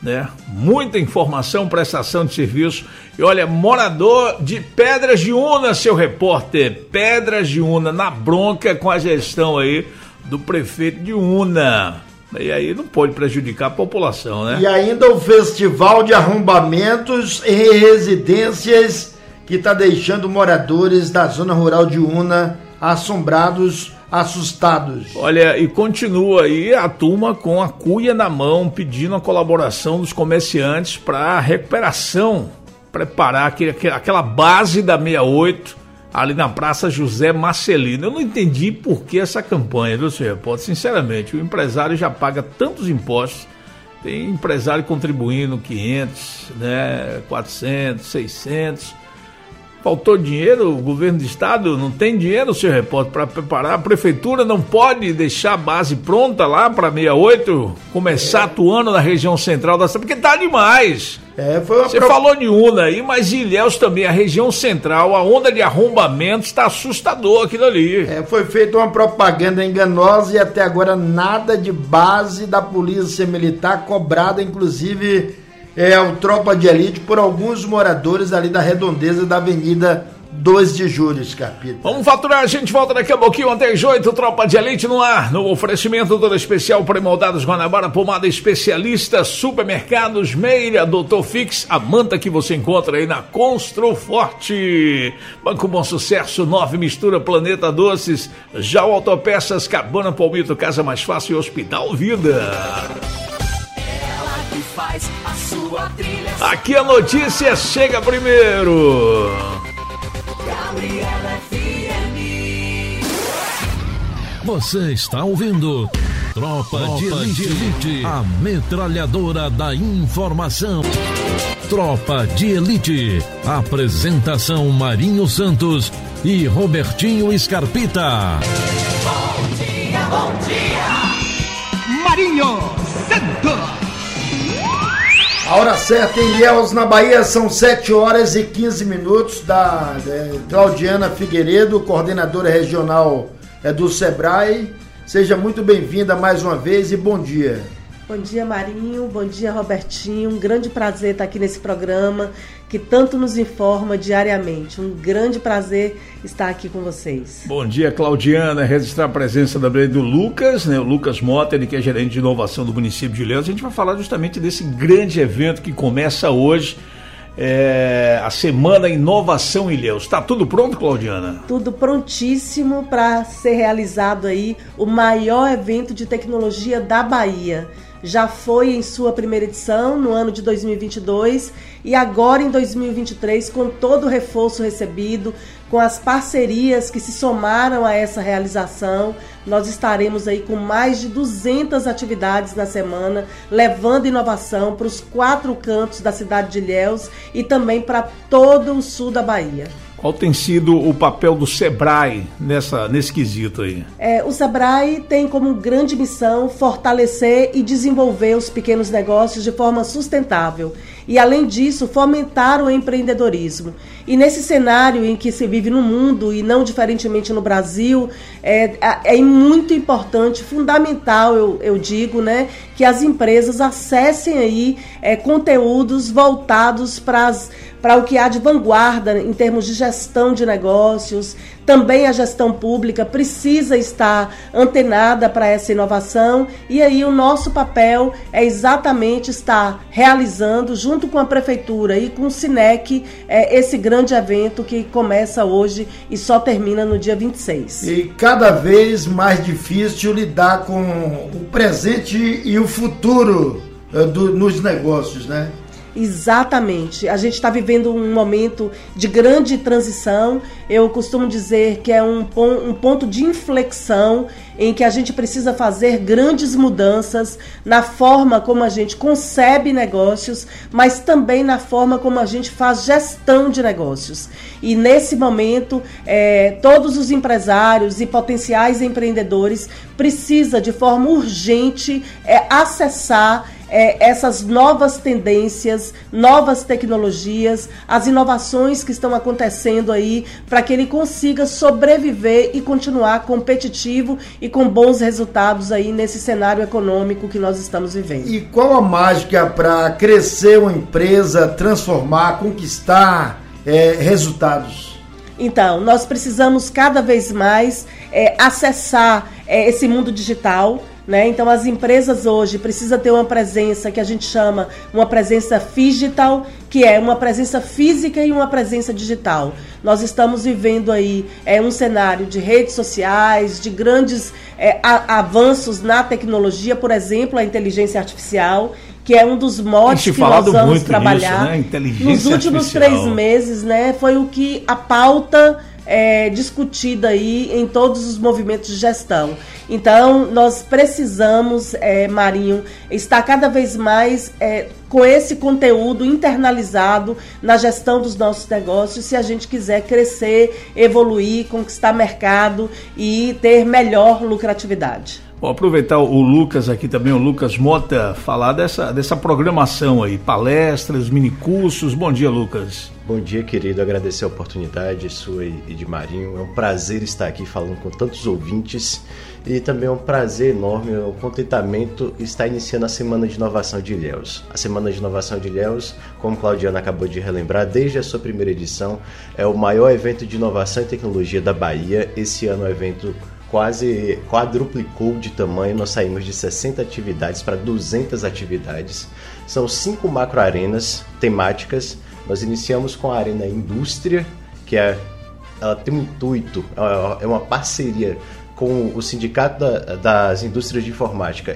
muita informação, prestação de serviço. E olha, morador de Pedras de Una, seu repórter, Pedras de Una, na bronca com a gestão aí do prefeito de Una. E aí não pode prejudicar a população, né? E ainda o festival de arrombamentos em residências que está deixando moradores da zona rural de Una assombrados, assustados. Olha, e continua aí a turma com a cuia na mão, pedindo a colaboração dos comerciantes para a recuperação, preparar aquela base da 68 ali na Praça José Marcelino. Eu não entendi por que essa campanha, viu, senhor repórter? Sinceramente, o empresário já paga tantos impostos, tem empresário contribuindo 500, 400, 600, Faltou dinheiro, o governo do estado não tem dinheiro, seu repórter, para preparar. A prefeitura não pode deixar a base pronta lá para 68, começar atuando na região central da cidade, porque tá demais. Você falou de Una aí, mas Ilhéus também, a região central, a onda de arrombamentos está assustador aquilo ali. Foi feita uma propaganda enganosa e até agora nada de base da polícia militar cobrada, inclusive o Tropa de Elite, por alguns moradores ali da redondeza da Avenida 2 de Julho, Scarpita. Vamos faturar, a gente volta daqui a pouquinho, até às 8, Tropa de Elite no ar, no oferecimento todo especial Pré-Moldados Guanabara, pomada especialista, supermercados Meira, Doutor Fix, a manta que você encontra aí na Construforte, Banco Bom Sucesso, 9 Mistura, Planeta Doces, Jau Autopeças, Cabana Palmito, Casa Mais Fácil e Hospital Vida. Faz a sua trilha. Aqui a notícia chega primeiro. Gabriela FM. Você está ouvindo Tropa de Elite, a metralhadora da informação. Tropa de Elite, apresentação Marinho Santos e Robertinho Scarpita. Bom dia, bom dia. Marinho Santos. A hora certa em Ilhéus, na Bahia, são 7 horas e 15 minutos, da Claudiana Figueiredo, coordenadora regional do Sebrae. Seja muito bem-vinda mais uma vez e bom dia. Bom dia, Marinho. Bom dia, Robertinho. Um grande prazer estar aqui nesse programa que tanto nos informa diariamente. Um grande prazer estar aqui com vocês. Bom dia, Claudiana. Registrar a presença também do Lucas, né? O Lucas Mota, ele que é gerente de inovação do município de Ilhéus. A gente vai falar justamente desse grande evento que começa hoje, a Semana Inovação Ilhéus. Está tudo pronto, Claudiana? Tudo prontíssimo para ser realizado aí o maior evento de tecnologia da Bahia. Já foi em sua primeira edição no ano de 2022 e agora em 2023, com todo o reforço recebido, com as parcerias que se somaram a essa realização, nós estaremos aí com mais de 200 atividades na semana, levando inovação para os 4 cantos da cidade de Ilhéus e também para todo o sul da Bahia. Qual tem sido o papel do Sebrae nesse quesito aí? O Sebrae tem como grande missão fortalecer e desenvolver os pequenos negócios de forma sustentável e, além disso, fomentar o empreendedorismo. E nesse cenário em que se vive no mundo e não diferentemente no Brasil, é muito importante, fundamental, eu digo, né, que as empresas acessem aí conteúdos voltados para o que há de vanguarda em termos de gestão de negócios. Também a gestão pública precisa estar antenada para essa inovação e aí o nosso papel é exatamente estar realizando, junto com a Prefeitura e com o Sinec, esse grande evento que começa hoje e só termina no dia 26. E cada vez mais difícil lidar com o presente e o futuro nos negócios, né? Exatamente. A gente está vivendo um momento de grande transição. Eu costumo dizer que é um ponto de inflexão em que a gente precisa fazer grandes mudanças na forma como a gente concebe negócios, mas também na forma como a gente faz gestão de negócios. E nesse momento, todos os empresários e potenciais empreendedores precisam de forma urgente acessar essas novas tendências, novas tecnologias, as inovações que estão acontecendo aí, para que ele consiga sobreviver e continuar competitivo e com bons resultados aí nesse cenário econômico que nós estamos vivendo. E qual a mágica para crescer uma empresa, transformar, conquistar resultados? Então, nós precisamos cada vez mais acessar esse mundo digital, né? Então as empresas hoje precisam ter uma presença que a gente chama uma presença digital, que é uma presença física e uma presença digital. Nós estamos vivendo aí um cenário de redes sociais, de grandes avanços na tecnologia, por exemplo, a inteligência artificial, que é um dos motes que nós vamos trabalhar. Nisso, né? Nos últimos 3 meses, né, foi o que a pauta discutida aí em todos os movimentos de gestão. Então, nós precisamos, Marinho, estar cada vez mais com esse conteúdo internalizado na gestão dos nossos negócios, se a gente quiser crescer, evoluir, conquistar mercado e ter melhor lucratividade. Vou aproveitar o Lucas aqui também, o Lucas Mota, falar dessa programação aí, palestras, minicursos. Bom dia, Lucas. Bom dia, querido. Agradecer a oportunidade sua e de Marinho. É um prazer estar aqui falando com tantos ouvintes e também é um prazer enorme, um contentamento estar iniciando a Semana de Inovação de Ilhéus. A Semana de Inovação de Ilhéus, como Claudiana acabou de relembrar, desde a sua primeira edição, é o maior evento de inovação e tecnologia da Bahia. Esse ano o evento quase quadruplicou de tamanho, nós saímos de 60 atividades para 200 atividades. São 5 macroarenas temáticas. Nós iniciamos com a Arena Indústria, que ela tem um intuito, é uma parceria com o Sindicato das Indústrias de Informática.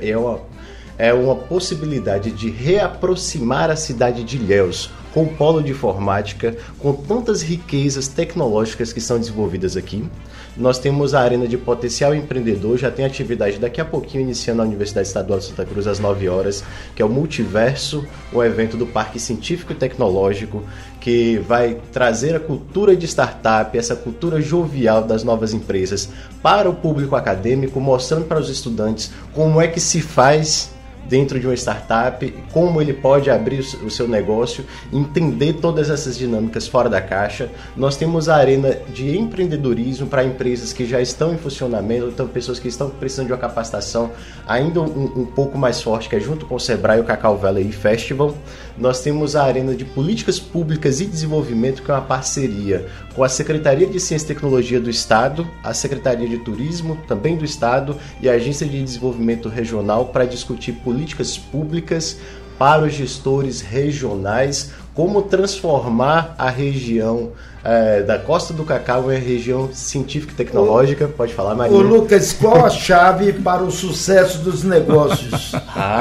É uma possibilidade de reaproximar a cidade de Ilhéus com o polo de informática, com tantas riquezas tecnológicas que são desenvolvidas aqui. Nós temos a Arena de Potencial Empreendedor, já tem atividade daqui a pouquinho, iniciando na Universidade Estadual de Santa Cruz às 9 horas, que é o Multiverso, um evento do Parque Científico e Tecnológico, que vai trazer a cultura de startup, essa cultura jovial das novas empresas para o público acadêmico, mostrando para os estudantes como é que se faz dentro de uma startup, como ele pode abrir o seu negócio, entender todas essas dinâmicas fora da caixa. Nós temos a arena de empreendedorismo para empresas que já estão em funcionamento, então pessoas que estão precisando de uma capacitação ainda um pouco mais forte, que é junto com o Sebrae e o Cacau Valley Festival. Nós temos a arena de políticas públicas e desenvolvimento, que é uma parceria com a Secretaria de Ciência e Tecnologia do Estado, a Secretaria de Turismo também do Estado e a Agência de Desenvolvimento Regional, para discutir políticas públicas para os gestores regionais, como transformar a região da Costa do Cacau em região científica e tecnológica. Pode falar, Maria. Ô Lucas, qual a chave para o sucesso dos negócios?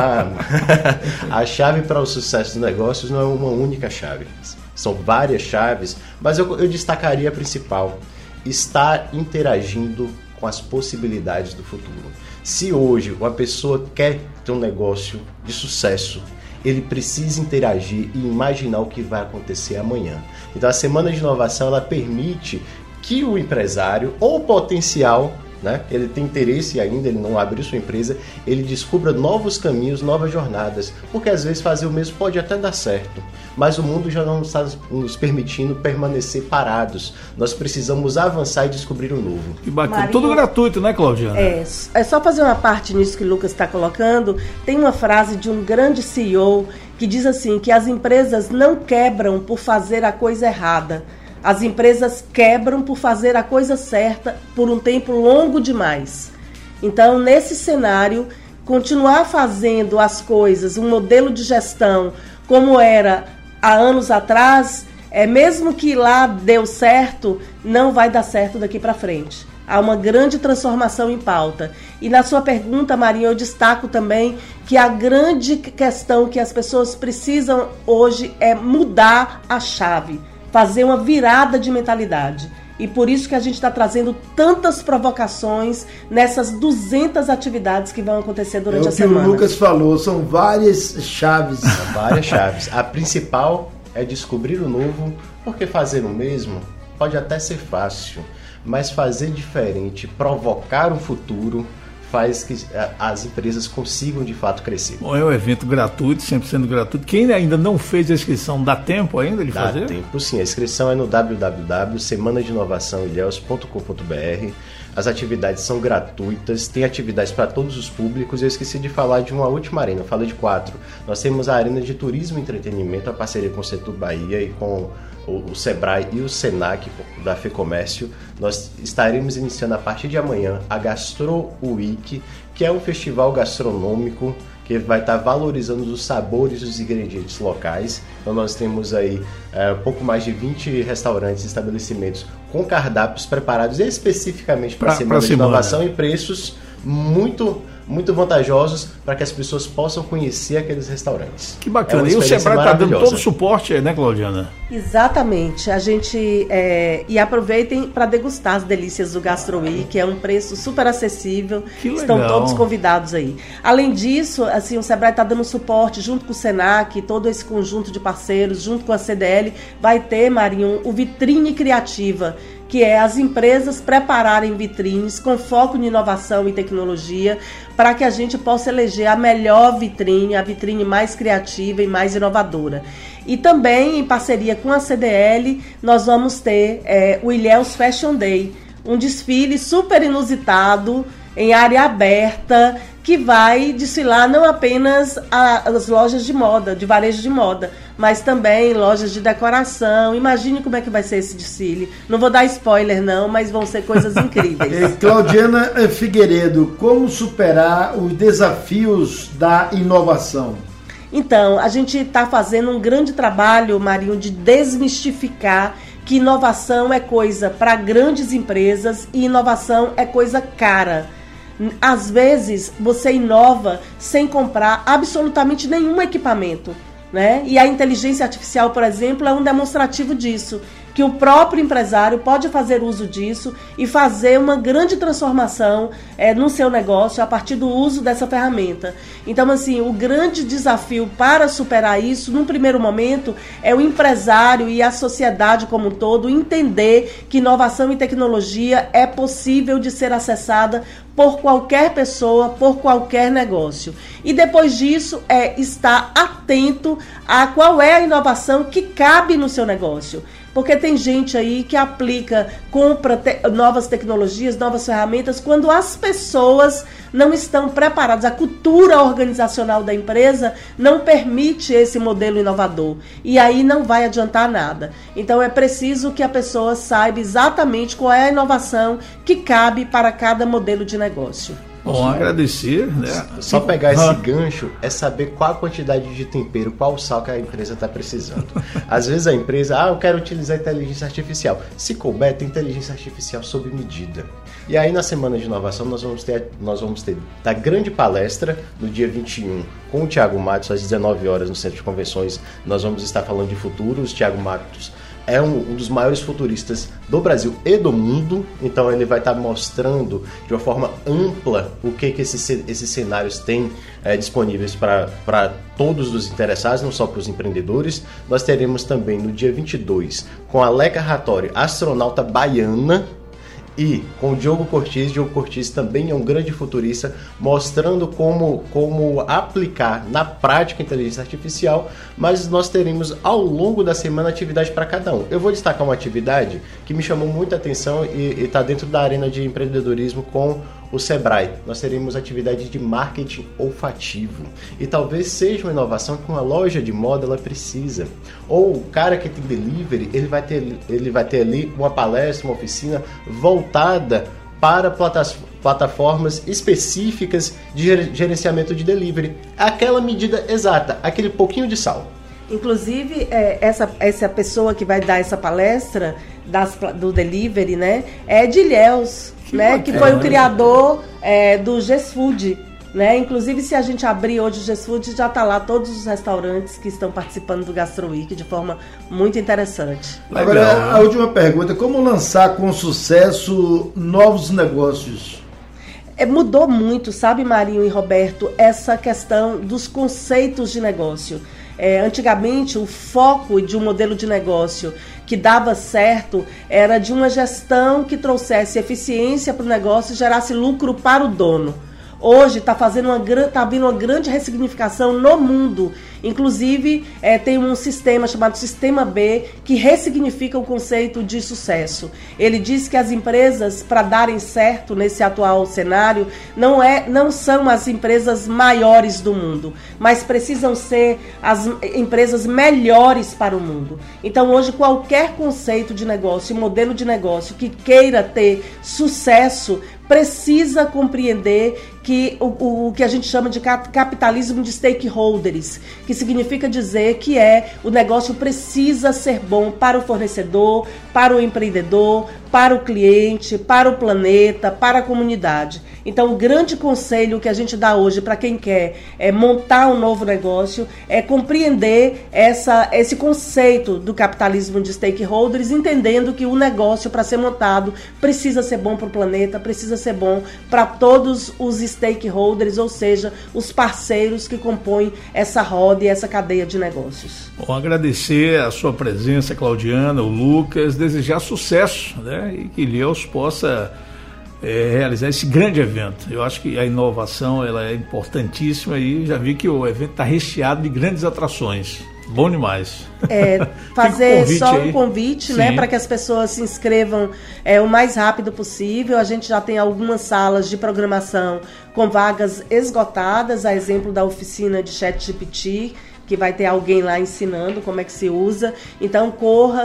A chave para o sucesso dos negócios não é uma única chave. São várias chaves, mas eu destacaria a principal: estar interagindo com as possibilidades do futuro. Se hoje uma pessoa quer ter um negócio de sucesso, ele precisa interagir e imaginar o que vai acontecer amanhã. Então a Semana de Inovação, ela permite que o empresário ou potencial, né, ele tem interesse ainda, ele não abriu sua empresa, ele descubra novos caminhos, novas jornadas, porque às vezes fazer o mesmo pode até dar certo, mas o mundo já não está nos permitindo permanecer parados. Nós precisamos avançar e descobrir o novo. Que bacana. Maria, tudo gratuito, né, Claudiana? É só fazer uma parte nisso que o Lucas está colocando. Tem uma frase de um grande CEO que diz assim, que as empresas não quebram por fazer a coisa errada. As empresas quebram por fazer a coisa certa por um tempo longo demais. Então, nesse cenário, continuar fazendo as coisas, um modelo de gestão como era há anos atrás, mesmo que lá deu certo, não vai dar certo daqui para frente. Há uma grande transformação em pauta. E na sua pergunta, Marinho, eu destaco também que a grande questão que as pessoas precisam hoje é mudar a chave, fazer uma virada de mentalidade. E por isso que a gente está trazendo tantas provocações nessas 200 atividades que vão acontecer durante a semana. É o que o Lucas falou, são várias chaves. São várias chaves. A principal é descobrir o novo, porque fazer o mesmo pode até ser fácil, mas fazer diferente, provocar o futuro, faz que as empresas consigam de fato crescer. Bom, é um evento gratuito, 100% gratuito. Quem ainda não fez a inscrição, dá tempo ainda de fazer? Dá tempo sim, a inscrição é no www.semanadinovaçãoilhéus.com.br. As atividades são gratuitas, tem atividades para todos os públicos. Eu esqueci de falar de uma última arena, eu falei de 4. Nós temos a Arena de Turismo e Entretenimento, a parceria com o Setor Bahia e com o Sebrae e o Senac da FEComércio. Nós estaremos iniciando a partir de amanhã a Gastro Week, que é um festival gastronômico que vai estar valorizando os sabores dos ingredientes locais. Então nós temos aí pouco mais de 20 restaurantes e estabelecimentos com cardápios preparados especificamente para a Semana de Inovação e preços muito muito vantajosos para que as pessoas possam conhecer aqueles restaurantes. Que bacana. E o Sebrae está dando todo o suporte, né, Claudiana? Exatamente. A gente e aproveitem para degustar as delícias do GastroWeek, que é um preço super acessível. Que legal. Estão todos convidados aí. Além disso, assim, o Sebrae está dando suporte junto com o Senac, todo esse conjunto de parceiros, junto com a CDL, vai ter, Marinho, o Vitrine Criativa, que é as empresas prepararem vitrines com foco em inovação e tecnologia para que a gente possa eleger a melhor vitrine, a vitrine mais criativa e mais inovadora. E também, em parceria com a CDL, nós vamos ter o Ilhéus Fashion Day, um desfile super inusitado, em área aberta, que vai desfilar não apenas as lojas de moda, de varejo de moda, mas também lojas de decoração. Imagine como é que vai ser esse desfile. Não vou dar spoiler não, mas vão ser coisas incríveis. Claudiana Figueiredo, como superar os desafios da inovação? Então, a gente está fazendo um grande trabalho, Marinho, de desmistificar que inovação é coisa para grandes empresas e inovação é coisa cara. Às vezes, você inova sem comprar absolutamente nenhum equipamento, né? E a inteligência artificial, por exemplo, é um demonstrativo disso, que o próprio empresário pode fazer uso disso e fazer uma grande transformação no seu negócio a partir do uso dessa ferramenta. Então, assim, o grande desafio para superar isso, num primeiro momento, é o empresário e a sociedade como um todo entender que inovação e tecnologia é possível de ser acessada por qualquer pessoa, por qualquer negócio. E depois disso, estar atento a qual é a inovação que cabe no seu negócio. Porque tem gente aí que compra novas tecnologias, novas ferramentas, quando as pessoas não estão preparadas. A cultura organizacional da empresa não permite esse modelo inovador. E aí não vai adiantar nada. Então é preciso que a pessoa saiba exatamente qual é a inovação que cabe para cada modelo de negócio. Bom, agradecer, né? Só pegar esse gancho é saber qual a quantidade de tempero, qual o sal que a empresa está precisando. Às vezes a empresa, eu quero utilizar inteligência artificial. Se couber, tem inteligência artificial sob medida. E aí na Semana de Inovação nós vamos ter da grande palestra no dia 21 com o Thiago Matos às 19 horas no Centro de Convenções. Nós vamos estar falando de futuros. Thiago Matos é um dos maiores futuristas do Brasil e do mundo, então ele vai estar mostrando de uma forma ampla o que esses cenários têm disponíveis para todos os interessados, não só para os empreendedores. Nós teremos também no dia 22 com a Leca Rattori, astronauta baiana, e com o Diogo Cortiz também é um grande futurista, mostrando como aplicar na prática a inteligência artificial, mas nós teremos ao longo da semana atividade para cada um. Eu vou destacar uma atividade que me chamou muita atenção e está dentro da arena de empreendedorismo com o Sebrae. Nós teremos atividade de marketing olfativo e talvez seja uma inovação que uma loja de moda ela precisa. Ou o cara que tem delivery, ele vai ter ali uma palestra, uma oficina voltada para plataformas específicas de gerenciamento de delivery. Aquela medida exata, aquele pouquinho de sal. Inclusive, essa pessoa que vai dar essa palestra do delivery, né, é de Ilhéus, né, que foi o criador do GESFood, né? Inclusive, se a gente abrir hoje o GESFood, já está lá todos os restaurantes que estão participando do GastroWeek de forma muito interessante. Agora, a última pergunta: como lançar com sucesso novos negócios? Mudou muito, sabe, Marinho e Roberto, essa questão dos conceitos de negócio. Antigamente, o foco de um modelo de negócio que dava certo era de uma gestão que trouxesse eficiência para o negócio e gerasse lucro para o dono. Hoje está havendo uma grande ressignificação no mundo. Inclusive, tem um sistema chamado Sistema B que ressignifica o conceito de sucesso. Ele diz que as empresas, para darem certo nesse atual cenário, não são as empresas maiores do mundo, mas precisam ser as empresas melhores para o mundo. Então, hoje, qualquer conceito de negócio, modelo de negócio que queira ter sucesso, precisa compreender que o que a gente chama de capitalismo de stakeholders, que significa dizer que o negócio precisa ser bom para o fornecedor, para o empreendedor, para o cliente, para o planeta, para a comunidade. Então, o grande conselho que a gente dá hoje para quem quer montar um novo negócio é compreender esse conceito do capitalismo de stakeholders, entendendo que o negócio, para ser montado, precisa ser bom para o planeta, precisa ser bom para todos os stakeholders, ou seja, os parceiros que compõem essa roda e essa cadeia de negócios. Bom, agradecer a sua presença, Claudiana, o Lucas, desejar sucesso, né? E que Ilhéus possa realizar esse grande evento. Eu acho que a inovação ela é importantíssima e já vi que o evento está recheado de grandes atrações. Bom demais. Fazer só um convite, né, para que as pessoas se inscrevam o mais rápido possível. A gente já tem algumas salas de programação com vagas esgotadas, a exemplo da oficina de ChatGPT, que vai ter alguém lá ensinando como é que se usa. Então corra,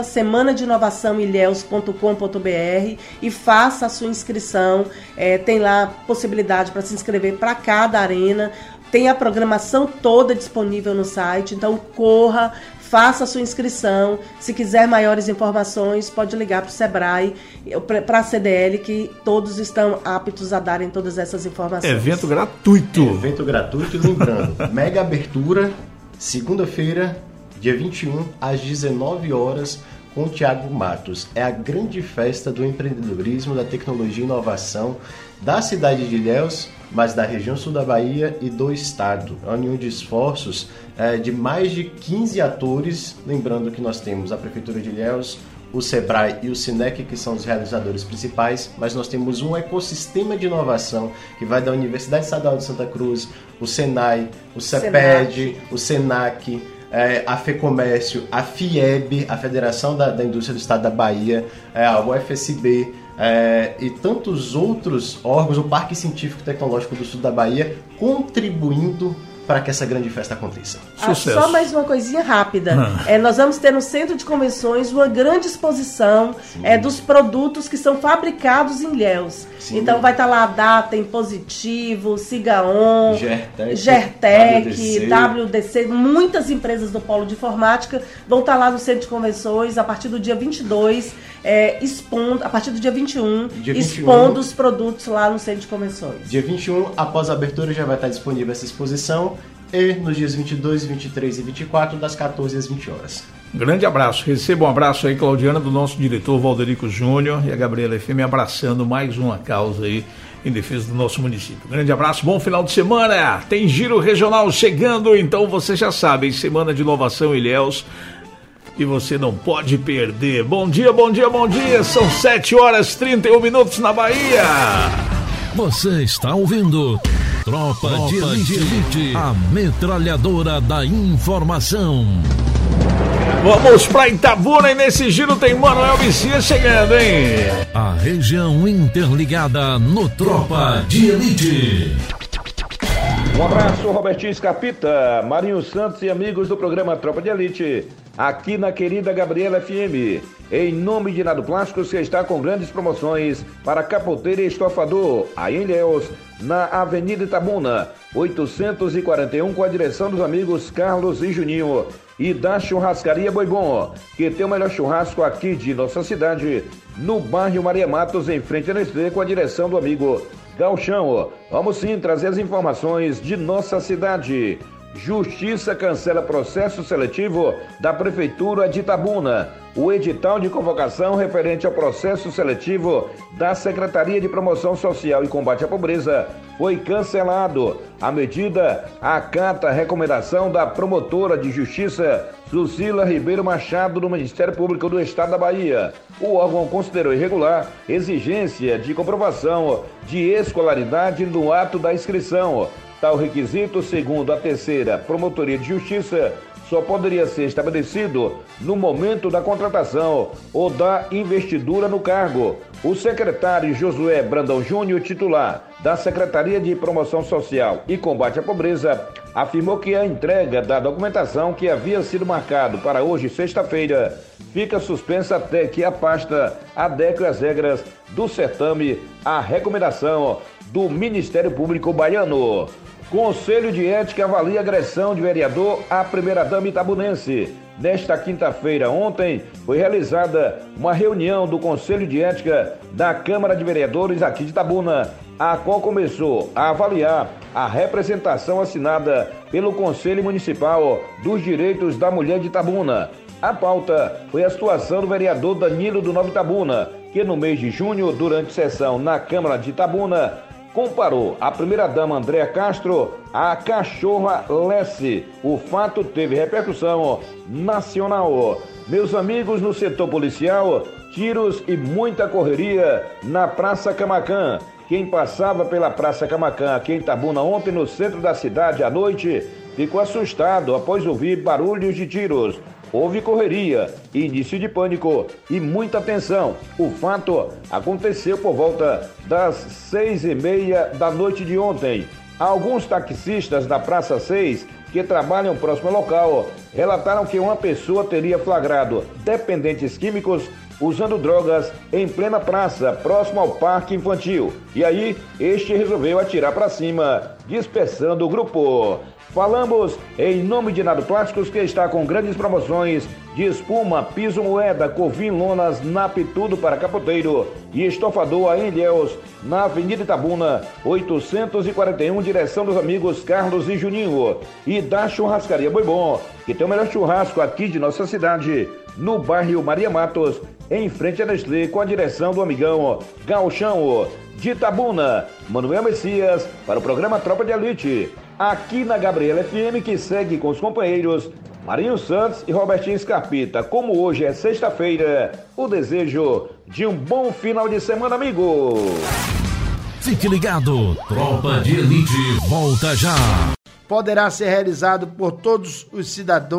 semanadinovaçãoilhéus.com.br e faça a sua inscrição. Tem lá possibilidade para se inscrever para cada arena. Tem a programação toda disponível no site, então corra, faça a sua inscrição. Se quiser maiores informações, pode ligar para o Sebrae, para a CDL, que todos estão aptos a darem todas essas informações. Evento gratuito. Evento gratuito, e lembrando, mega abertura, segunda-feira, dia 21, às 19 horas, com o Thiago Matos. É a grande festa do empreendedorismo, da tecnologia e inovação da cidade de Ilhéus, mas da região sul da Bahia e do estado. É uma união de esforços de mais de 15 atores, lembrando que nós temos a Prefeitura de Ilhéus, o Sebrae e o Sinec, que são os realizadores principais, mas nós temos um ecossistema de inovação que vai da Universidade Estadual de Santa Cruz, o Senai, o CEPED, o Senac, a FEComércio, a FIEB, a Federação da Indústria do Estado da Bahia, a UFSB, e tantos outros órgãos, o Parque Científico e Tecnológico do Sul da Bahia, contribuindo para que essa grande festa aconteça. Só mais uma coisinha rápida. Nós vamos ter no Centro de Convenções uma grande exposição dos produtos que são fabricados em Ilhéus. Sim. Então vai estar lá a Datem, Positivo, Cigaon, Gertec, WDC, muitas empresas do Polo de Informática vão estar lá no Centro de Convenções a partir do dia 22, expondo, a partir do dia 21, expondo os produtos lá no Centro de Convenções. Dia 21, após a abertura, já vai estar disponível essa exposição, e nos dias 22, 23 e 24, das 14 às 20 horas. Grande abraço. Receba um abraço aí, Claudiana, do nosso diretor Valderico Júnior e a Gabriela FM abraçando mais uma causa aí em defesa do nosso município. Grande abraço, bom final de semana. Tem Giro Regional chegando, então você já sabe, Semana de Inovação Ilhéus, e você não pode perder. Bom dia, bom dia, bom dia. São 7 horas e 31 minutos na Bahia. Você está ouvindo Tropa de Elite, a metralhadora da informação. Vamos para Itabuna e nesse giro tem Manuel Messias chegando, hein? A região interligada no Tropa de Elite. Um abraço, Robertinho Scarpita, Marinho Santos e amigos do programa Tropa de Elite, aqui na querida Gabriela FM. Em nome de Nado Plásticos, que está com grandes promoções para capoteiro e estofador, aí em Ilhéus, na Avenida Itabuna, 841, com a direção dos amigos Carlos e Juninho. E da Churrascaria Boi Bom, que tem o melhor churrasco aqui de nossa cidade, no bairro Maria Matos, em frente a Nestlé, com a direção do amigo Galchão. Vamos sim trazer as informações de nossa cidade. Justiça cancela processo seletivo da Prefeitura de Itabuna. O edital de convocação referente ao processo seletivo da Secretaria de Promoção Social e Combate à Pobreza foi cancelado. A medida acata a recomendação da promotora de justiça Susila Ribeiro Machado do Ministério Público do Estado da Bahia. O órgão considerou irregular exigência de comprovação de escolaridade no ato da inscrição. Tal requisito, segundo a terceira Promotoria de Justiça, só poderia ser estabelecido no momento da contratação ou da investidura no cargo. O secretário Josué Brandão Júnior, titular da Secretaria de Promoção Social e Combate à Pobreza, afirmou que a entrega da documentação que havia sido marcado para hoje, sexta-feira, fica suspensa até que a pasta adeque às regras do certame à recomendação do Ministério Público Baiano. Conselho de Ética avalia agressão de vereador à primeira-dama itabunense. Nesta quinta-feira, ontem, foi realizada uma reunião do Conselho de Ética da Câmara de Vereadores aqui de Itabuna, a qual começou a avaliar a representação assinada pelo Conselho Municipal dos Direitos da Mulher de Itabuna. A pauta foi a situação do vereador Danilo do Nova Itabuna, que no mês de junho, durante sessão na Câmara de Itabuna, comparou a primeira-dama Andréa Castro à cachorra Lessie. O fato teve repercussão nacional. Meus amigos, no setor policial, tiros e muita correria na Praça Camaquã. Quem passava pela Praça Camaquã aqui em Itabuna ontem, no centro da cidade, à noite, ficou assustado após ouvir barulhos de tiros. Houve correria, início de pânico e muita tensão. O fato aconteceu por volta das 6h30 da noite de ontem. Alguns taxistas da Praça 6, que trabalham próximo ao local, relataram que uma pessoa teria flagrado dependentes químicos usando drogas em plena praça, próximo ao parque infantil. E aí, este resolveu atirar para cima, dispersando o grupo. Falamos em nome de Nado Plásticos, que está com grandes promoções de espuma, piso moeda, covim, lonas, nap, tudo para capoteiro e estofador a Ilhéus, na Avenida Itabuna, 841, direção dos amigos Carlos e Juninho. E da Churrascaria Boi Bom, que tem o melhor churrasco aqui de nossa cidade, no bairro Maria Matos, em frente a Nestlé, com a direção do amigão Gauchão. De Itabuna, Manuel Messias, para o programa Tropa de Elite, aqui na Gabriela FM, que segue com os companheiros Marinho Santos e Robertinho Scarpita. Como hoje é sexta-feira, o desejo de um bom final de semana, amigo. Fique ligado, Tropa de Elite volta já. Poderá ser realizado por todos os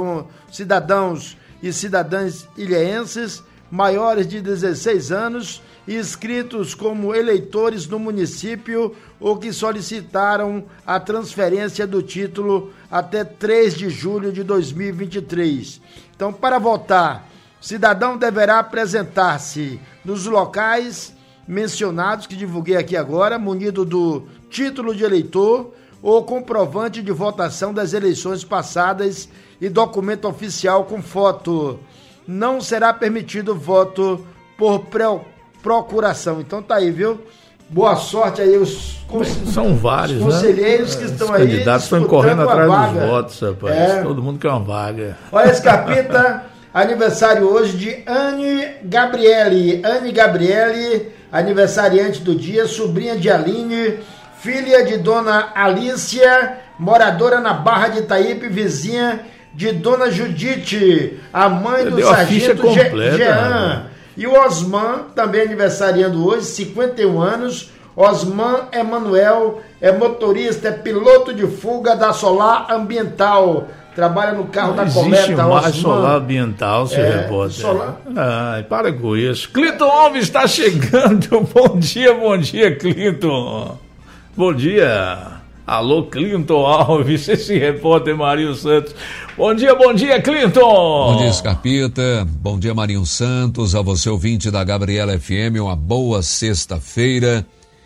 cidadãos e cidadãs ilhéenses maiores de 16 anos, inscritos como eleitores no município ou que solicitaram a transferência do título até 3 de julho de 2023. Então, para votar, o cidadão deverá apresentar-se nos locais mencionados, que divulguei aqui agora, munido do título de eleitor ou comprovante de votação das eleições passadas e documento oficial com foto. Não será permitido voto por procuração. Então tá aí, viu? Boa sorte aí são vários, conselheiros, né? Que estão aí. Os candidatos estão correndo atrás dos votos, rapaz. Todo mundo quer uma vaga. Olha, Scarpita, aniversário hoje de Anne Gabriele. Anne Gabriele, aniversariante do dia, sobrinha de Aline, filha de Dona Alícia, moradora na Barra de Itaípe, vizinha de Dona Judite, a mãe do sargento Jean. E o Osman, também aniversariando hoje, 51 anos. Osman Emanuel é motorista, é piloto de fuga da Solar Ambiental. Trabalha no carro da coleta. Existe mais Solar Ambiental, seu repórter. Ai, para com isso. Clinton Alves está chegando. Bom dia, Clinton. Bom dia. Alô, Clinton Alves, esse repórter Marinho Santos. Bom dia, Clinton. Bom dia, Scarpita. Bom dia, Marinho Santos. A você, ouvinte da Gabriela FM, uma boa sexta-feira.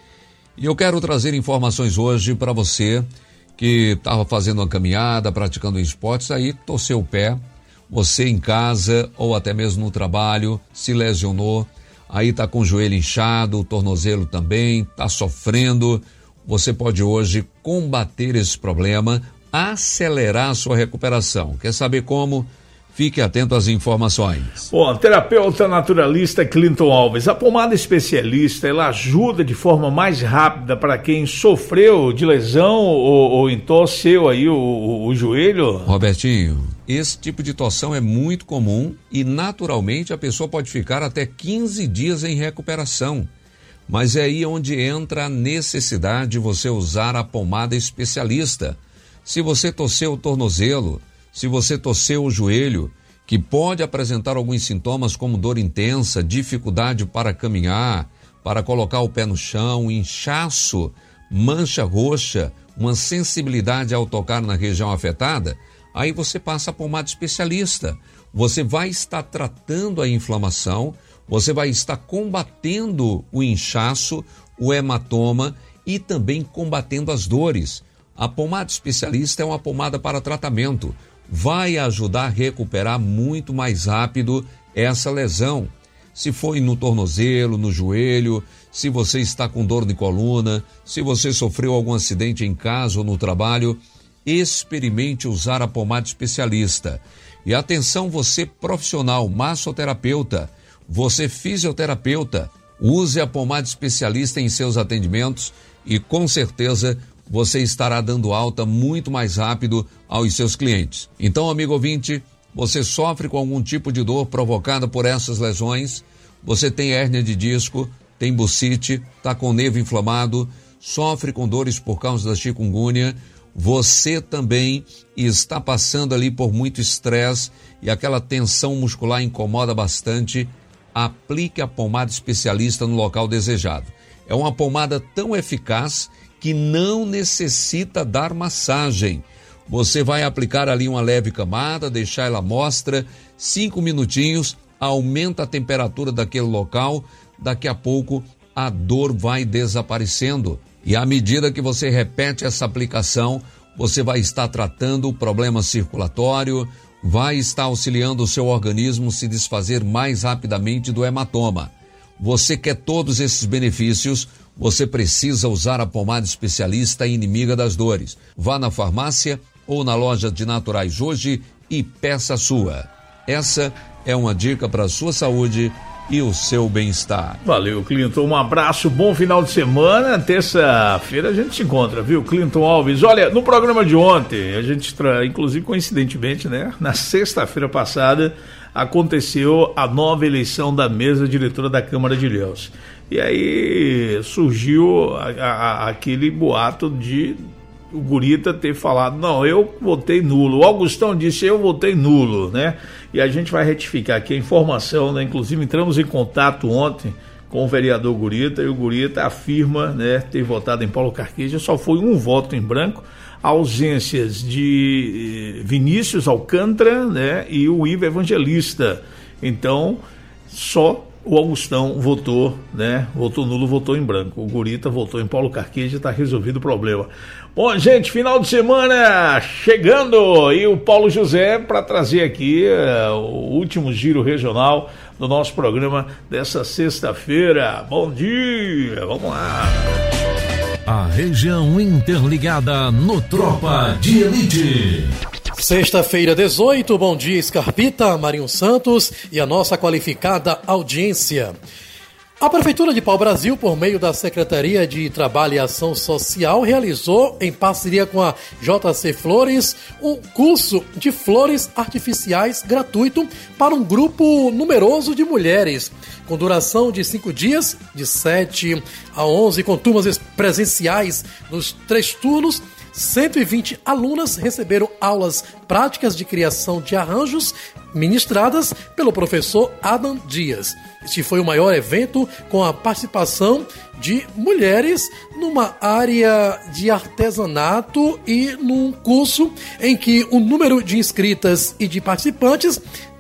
E eu quero trazer informações hoje para você que estava fazendo uma caminhada, praticando esportes, aí torceu o pé, você em casa ou até mesmo no trabalho, se lesionou, aí está com o joelho inchado, o tornozelo também, está sofrendo. Você pode hoje combater esse problema, acelerar a sua recuperação. Quer saber como? Fique atento às informações. Bom, terapeuta naturalista Clinton Alves. A pomada especialista, ela ajuda de forma mais rápida para quem sofreu de lesão ou entorceu aí o joelho? Robertinho, esse tipo de torção é muito comum e naturalmente a pessoa pode ficar até 15 dias em recuperação. Mas é aí onde entra a necessidade de você usar a pomada especialista. Se você torceu o tornozelo, se você torceu o joelho, que pode apresentar alguns sintomas como dor intensa, dificuldade para caminhar, para colocar o pé no chão, inchaço, mancha roxa, uma sensibilidade ao tocar na região afetada, aí você passa a pomada especialista. Você vai estar tratando a inflamação, você vai estar combatendo o inchaço, o hematoma e também combatendo as dores. A pomada especialista é uma pomada para tratamento. Vai ajudar a recuperar muito mais rápido essa lesão. Se foi no tornozelo, no joelho, se você está com dor de coluna, se você sofreu algum acidente em casa ou no trabalho, experimente usar a pomada especialista. E atenção, você profissional, massoterapeuta, você fisioterapeuta, use a pomada especialista em seus atendimentos e com certeza você estará dando alta muito mais rápido aos seus clientes. Então, amigo ouvinte, você sofre com algum tipo de dor provocada por essas lesões, você tem hérnia de disco, tem bursite, está com o nervo inflamado, sofre com dores por causa da chikungunya, você também está passando ali por muito estresse e aquela tensão muscular incomoda bastante, aplique a pomada especialista no local desejado. É uma pomada tão eficaz que não necessita dar massagem. Você vai aplicar ali uma leve camada, deixar ela à mostra, 5 minutinhos, aumenta a temperatura daquele local, daqui a pouco a dor vai desaparecendo. E à medida que você repete essa aplicação, você vai estar tratando o problema circulatório, vai estar auxiliando o seu organismo a se desfazer mais rapidamente do hematoma. Você quer todos esses benefícios, você precisa usar a pomada especialista inimiga das dores. Vá na farmácia ou na loja de naturais hoje e peça a sua. Essa é uma dica para a sua saúde e o seu bem-estar. Valeu, Clinton, um abraço, bom final de semana. Terça-feira a gente se encontra, viu, Clinton Alves? Olha, no programa de ontem, a gente, inclusive coincidentemente, né, na sexta-feira passada, aconteceu a nova eleição da mesa diretora da Câmara de Ilhéus. E aí surgiu aquele boato de o Gurita ter falado, não, eu votei nulo. O Augustão disse, eu votei nulo, né? E a gente vai retificar aqui a informação, né? Inclusive entramos em contato ontem com o vereador Gurita, e o Gurita afirma, né, ter votado em Paulo Carqueja, só foi um voto em branco, ausências de Vinícius Alcântara, né, e o Ivo Evangelista. Então, só o Augustão votou, né? Votou nulo, votou em branco. O Gurita votou em Paulo Carqueja, está resolvido o problema. Bom, gente, final de semana chegando e o Paulo José para trazer aqui o último giro regional do nosso programa dessa sexta-feira. Bom dia, vamos lá. A região interligada no Tropa de Elite. Sexta-feira, 18, bom dia Scarpita, Marinho Santos e a nossa qualificada audiência. A Prefeitura de Pau-Brasil, por meio da Secretaria de Trabalho e Ação Social, realizou, em parceria com a JC Flores, um curso de flores artificiais gratuito para um grupo numeroso de mulheres, com duração de 5 dias, de 7 a 11, com turmas presenciais nos 3 turnos. 120 alunas receberam aulas práticas de criação de arranjos ministradas pelo professor Adam Dias. Este foi o maior evento com a participação de mulheres numa área de artesanato e num curso em que o número de inscritas e de participantes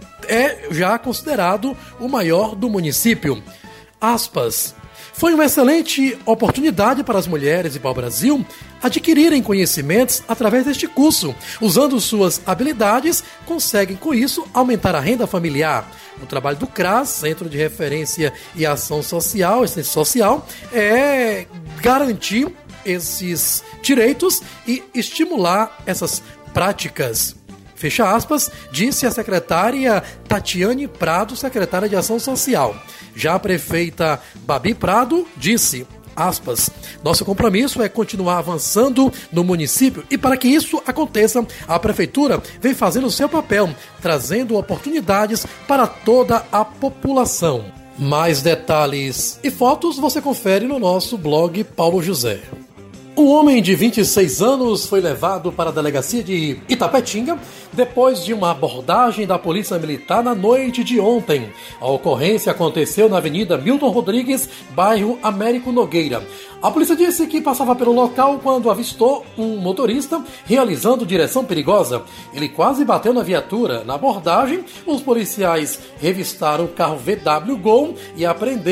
é já considerado o maior do município. Aspas. Foi uma excelente oportunidade para as mulheres de Pau-Brasil adquirirem conhecimentos através deste curso. Usando suas habilidades, conseguem com isso aumentar a renda familiar. O trabalho do CRAS, Centro de Referência e Ação Social, Assistência Social, é garantir esses direitos e estimular essas práticas. Fecha aspas, disse a secretária Tatiane Prado, secretária de Ação Social. Já a prefeita Babi Prado disse, aspas, nosso compromisso é continuar avançando no município e para que isso aconteça, a prefeitura vem fazendo o seu papel, trazendo oportunidades para toda a população. Mais detalhes e fotos você confere no nosso blog Paulo José. Um homem de 26 anos foi levado para a delegacia de Itapetinga depois de uma abordagem da Polícia Militar na noite de ontem. A ocorrência aconteceu na Avenida Milton Rodrigues, bairro Américo Nogueira. A polícia disse que passava pelo local quando avistou um motorista realizando direção perigosa. Ele quase bateu na viatura. Na abordagem, os policiais revistaram o carro VW Gol e apreenderam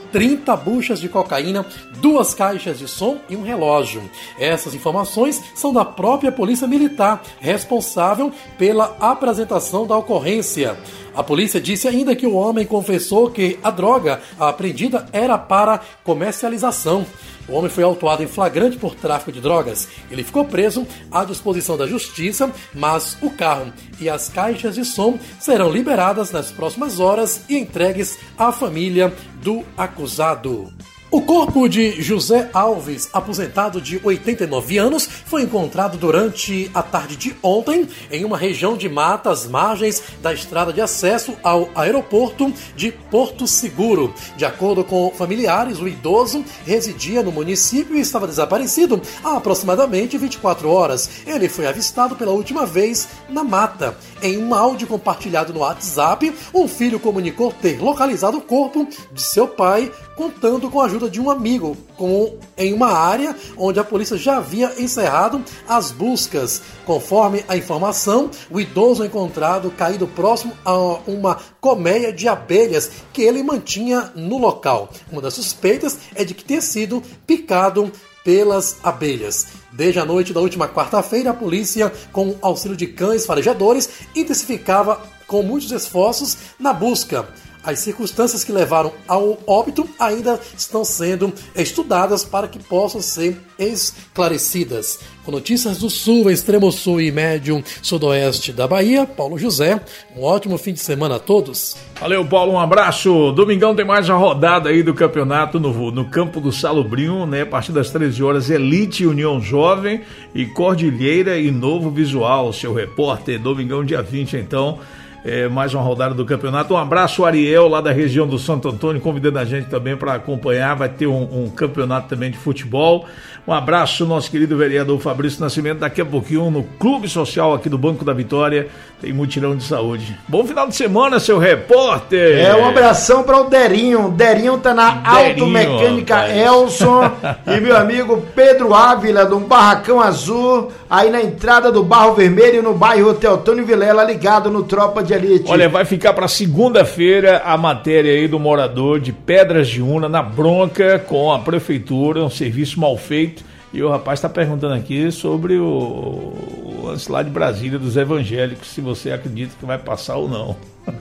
30 buchas de cocaína, 2 caixas de som e um relógio. Essas informações são da própria Polícia Militar, responsável pela apresentação da ocorrência. A polícia disse ainda que o homem confessou que a droga apreendida era para comercialização. O homem foi autuado em flagrante por tráfico de drogas. Ele ficou preso à disposição da justiça, mas o carro e as caixas de som serão liberadas nas próximas horas e entregues à família do acusado. O corpo de José Alves, aposentado de 89 anos, foi encontrado durante a tarde de ontem em uma região de mata às margens da estrada de acesso ao aeroporto de Porto Seguro. De acordo com familiares, o idoso residia no município e estava desaparecido há aproximadamente 24 horas. Ele foi avistado pela última vez na mata. Em um áudio compartilhado no WhatsApp, um filho comunicou ter localizado o corpo de seu pai, contando com a ajuda de um amigo, em uma área onde a polícia já havia encerrado as buscas. Conforme a informação, o idoso encontrado caído próximo a uma colmeia de abelhas que ele mantinha no local. Uma das suspeitas é de que tenha sido picado pelas abelhas. Desde a noite da última quarta-feira, a polícia, com o auxílio de cães farejadores, intensificava com muitos esforços na busca. As circunstâncias que levaram ao óbito ainda estão sendo estudadas para que possam ser esclarecidas. Com notícias do sul, extremo sul e médio sudoeste da Bahia, Paulo José, um ótimo fim de semana a todos. Valeu, Paulo, um abraço. Domingão tem mais uma rodada aí do campeonato no campo do Salobrinho, né? A partir das 13 horas, Elite, União Jovem e Cordilheira e Novo Visual, seu repórter. Domingão, dia 20, então. Mais uma rodada do campeonato. Um abraço, Ariel, lá da região do Santo Antônio, convidando a gente também para acompanhar. Vai ter um campeonato também de futebol. Um abraço, nosso querido vereador Fabrício Nascimento. Daqui a pouquinho, no Clube Social aqui do Banco da Vitória, tem mutirão de saúde. Bom final de semana, seu repórter. Um abração para o Derinho. Derinho tá na Automecânica Elson. E meu amigo Pedro Ávila, do Barracão Azul, aí na entrada do Barro Vermelho, no bairro Teotônio Vilela, ligado no Tropa de Elite. Olha, vai ficar para segunda-feira a matéria aí do morador de Pedras de Una, na bronca com a prefeitura, um serviço mal feito. E o rapaz está perguntando aqui sobre o lance lá de Brasília dos evangélicos, se você acredita que vai passar ou não.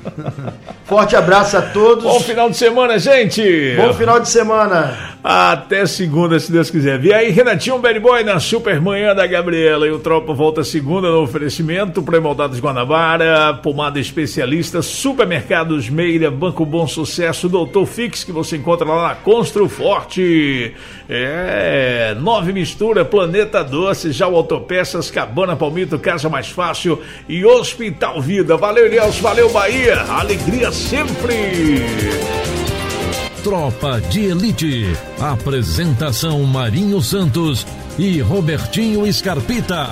Forte abraço a todos. Bom final de semana, gente. Bom final de semana. Até segunda, se Deus quiser. E aí, Renatinho Bad Boy na Supermanhã da Gabriela. E o Tropa volta segunda no oferecimento. Pré-moldados Guanabara, pomada especialista, Supermercados Meira, Banco Bom Sucesso, Doutor Fix, que você encontra lá na Construforte. Nove Mistura, Planeta Doce, já o Autopeças, Cabana Palmito, Casa Mais Fácil e Hospital Vida. Valeu, Elielson, valeu, Bahia. Alegria sempre. Tropa de Elite. Apresentação Marinho Santos e Robertinho Scarpita.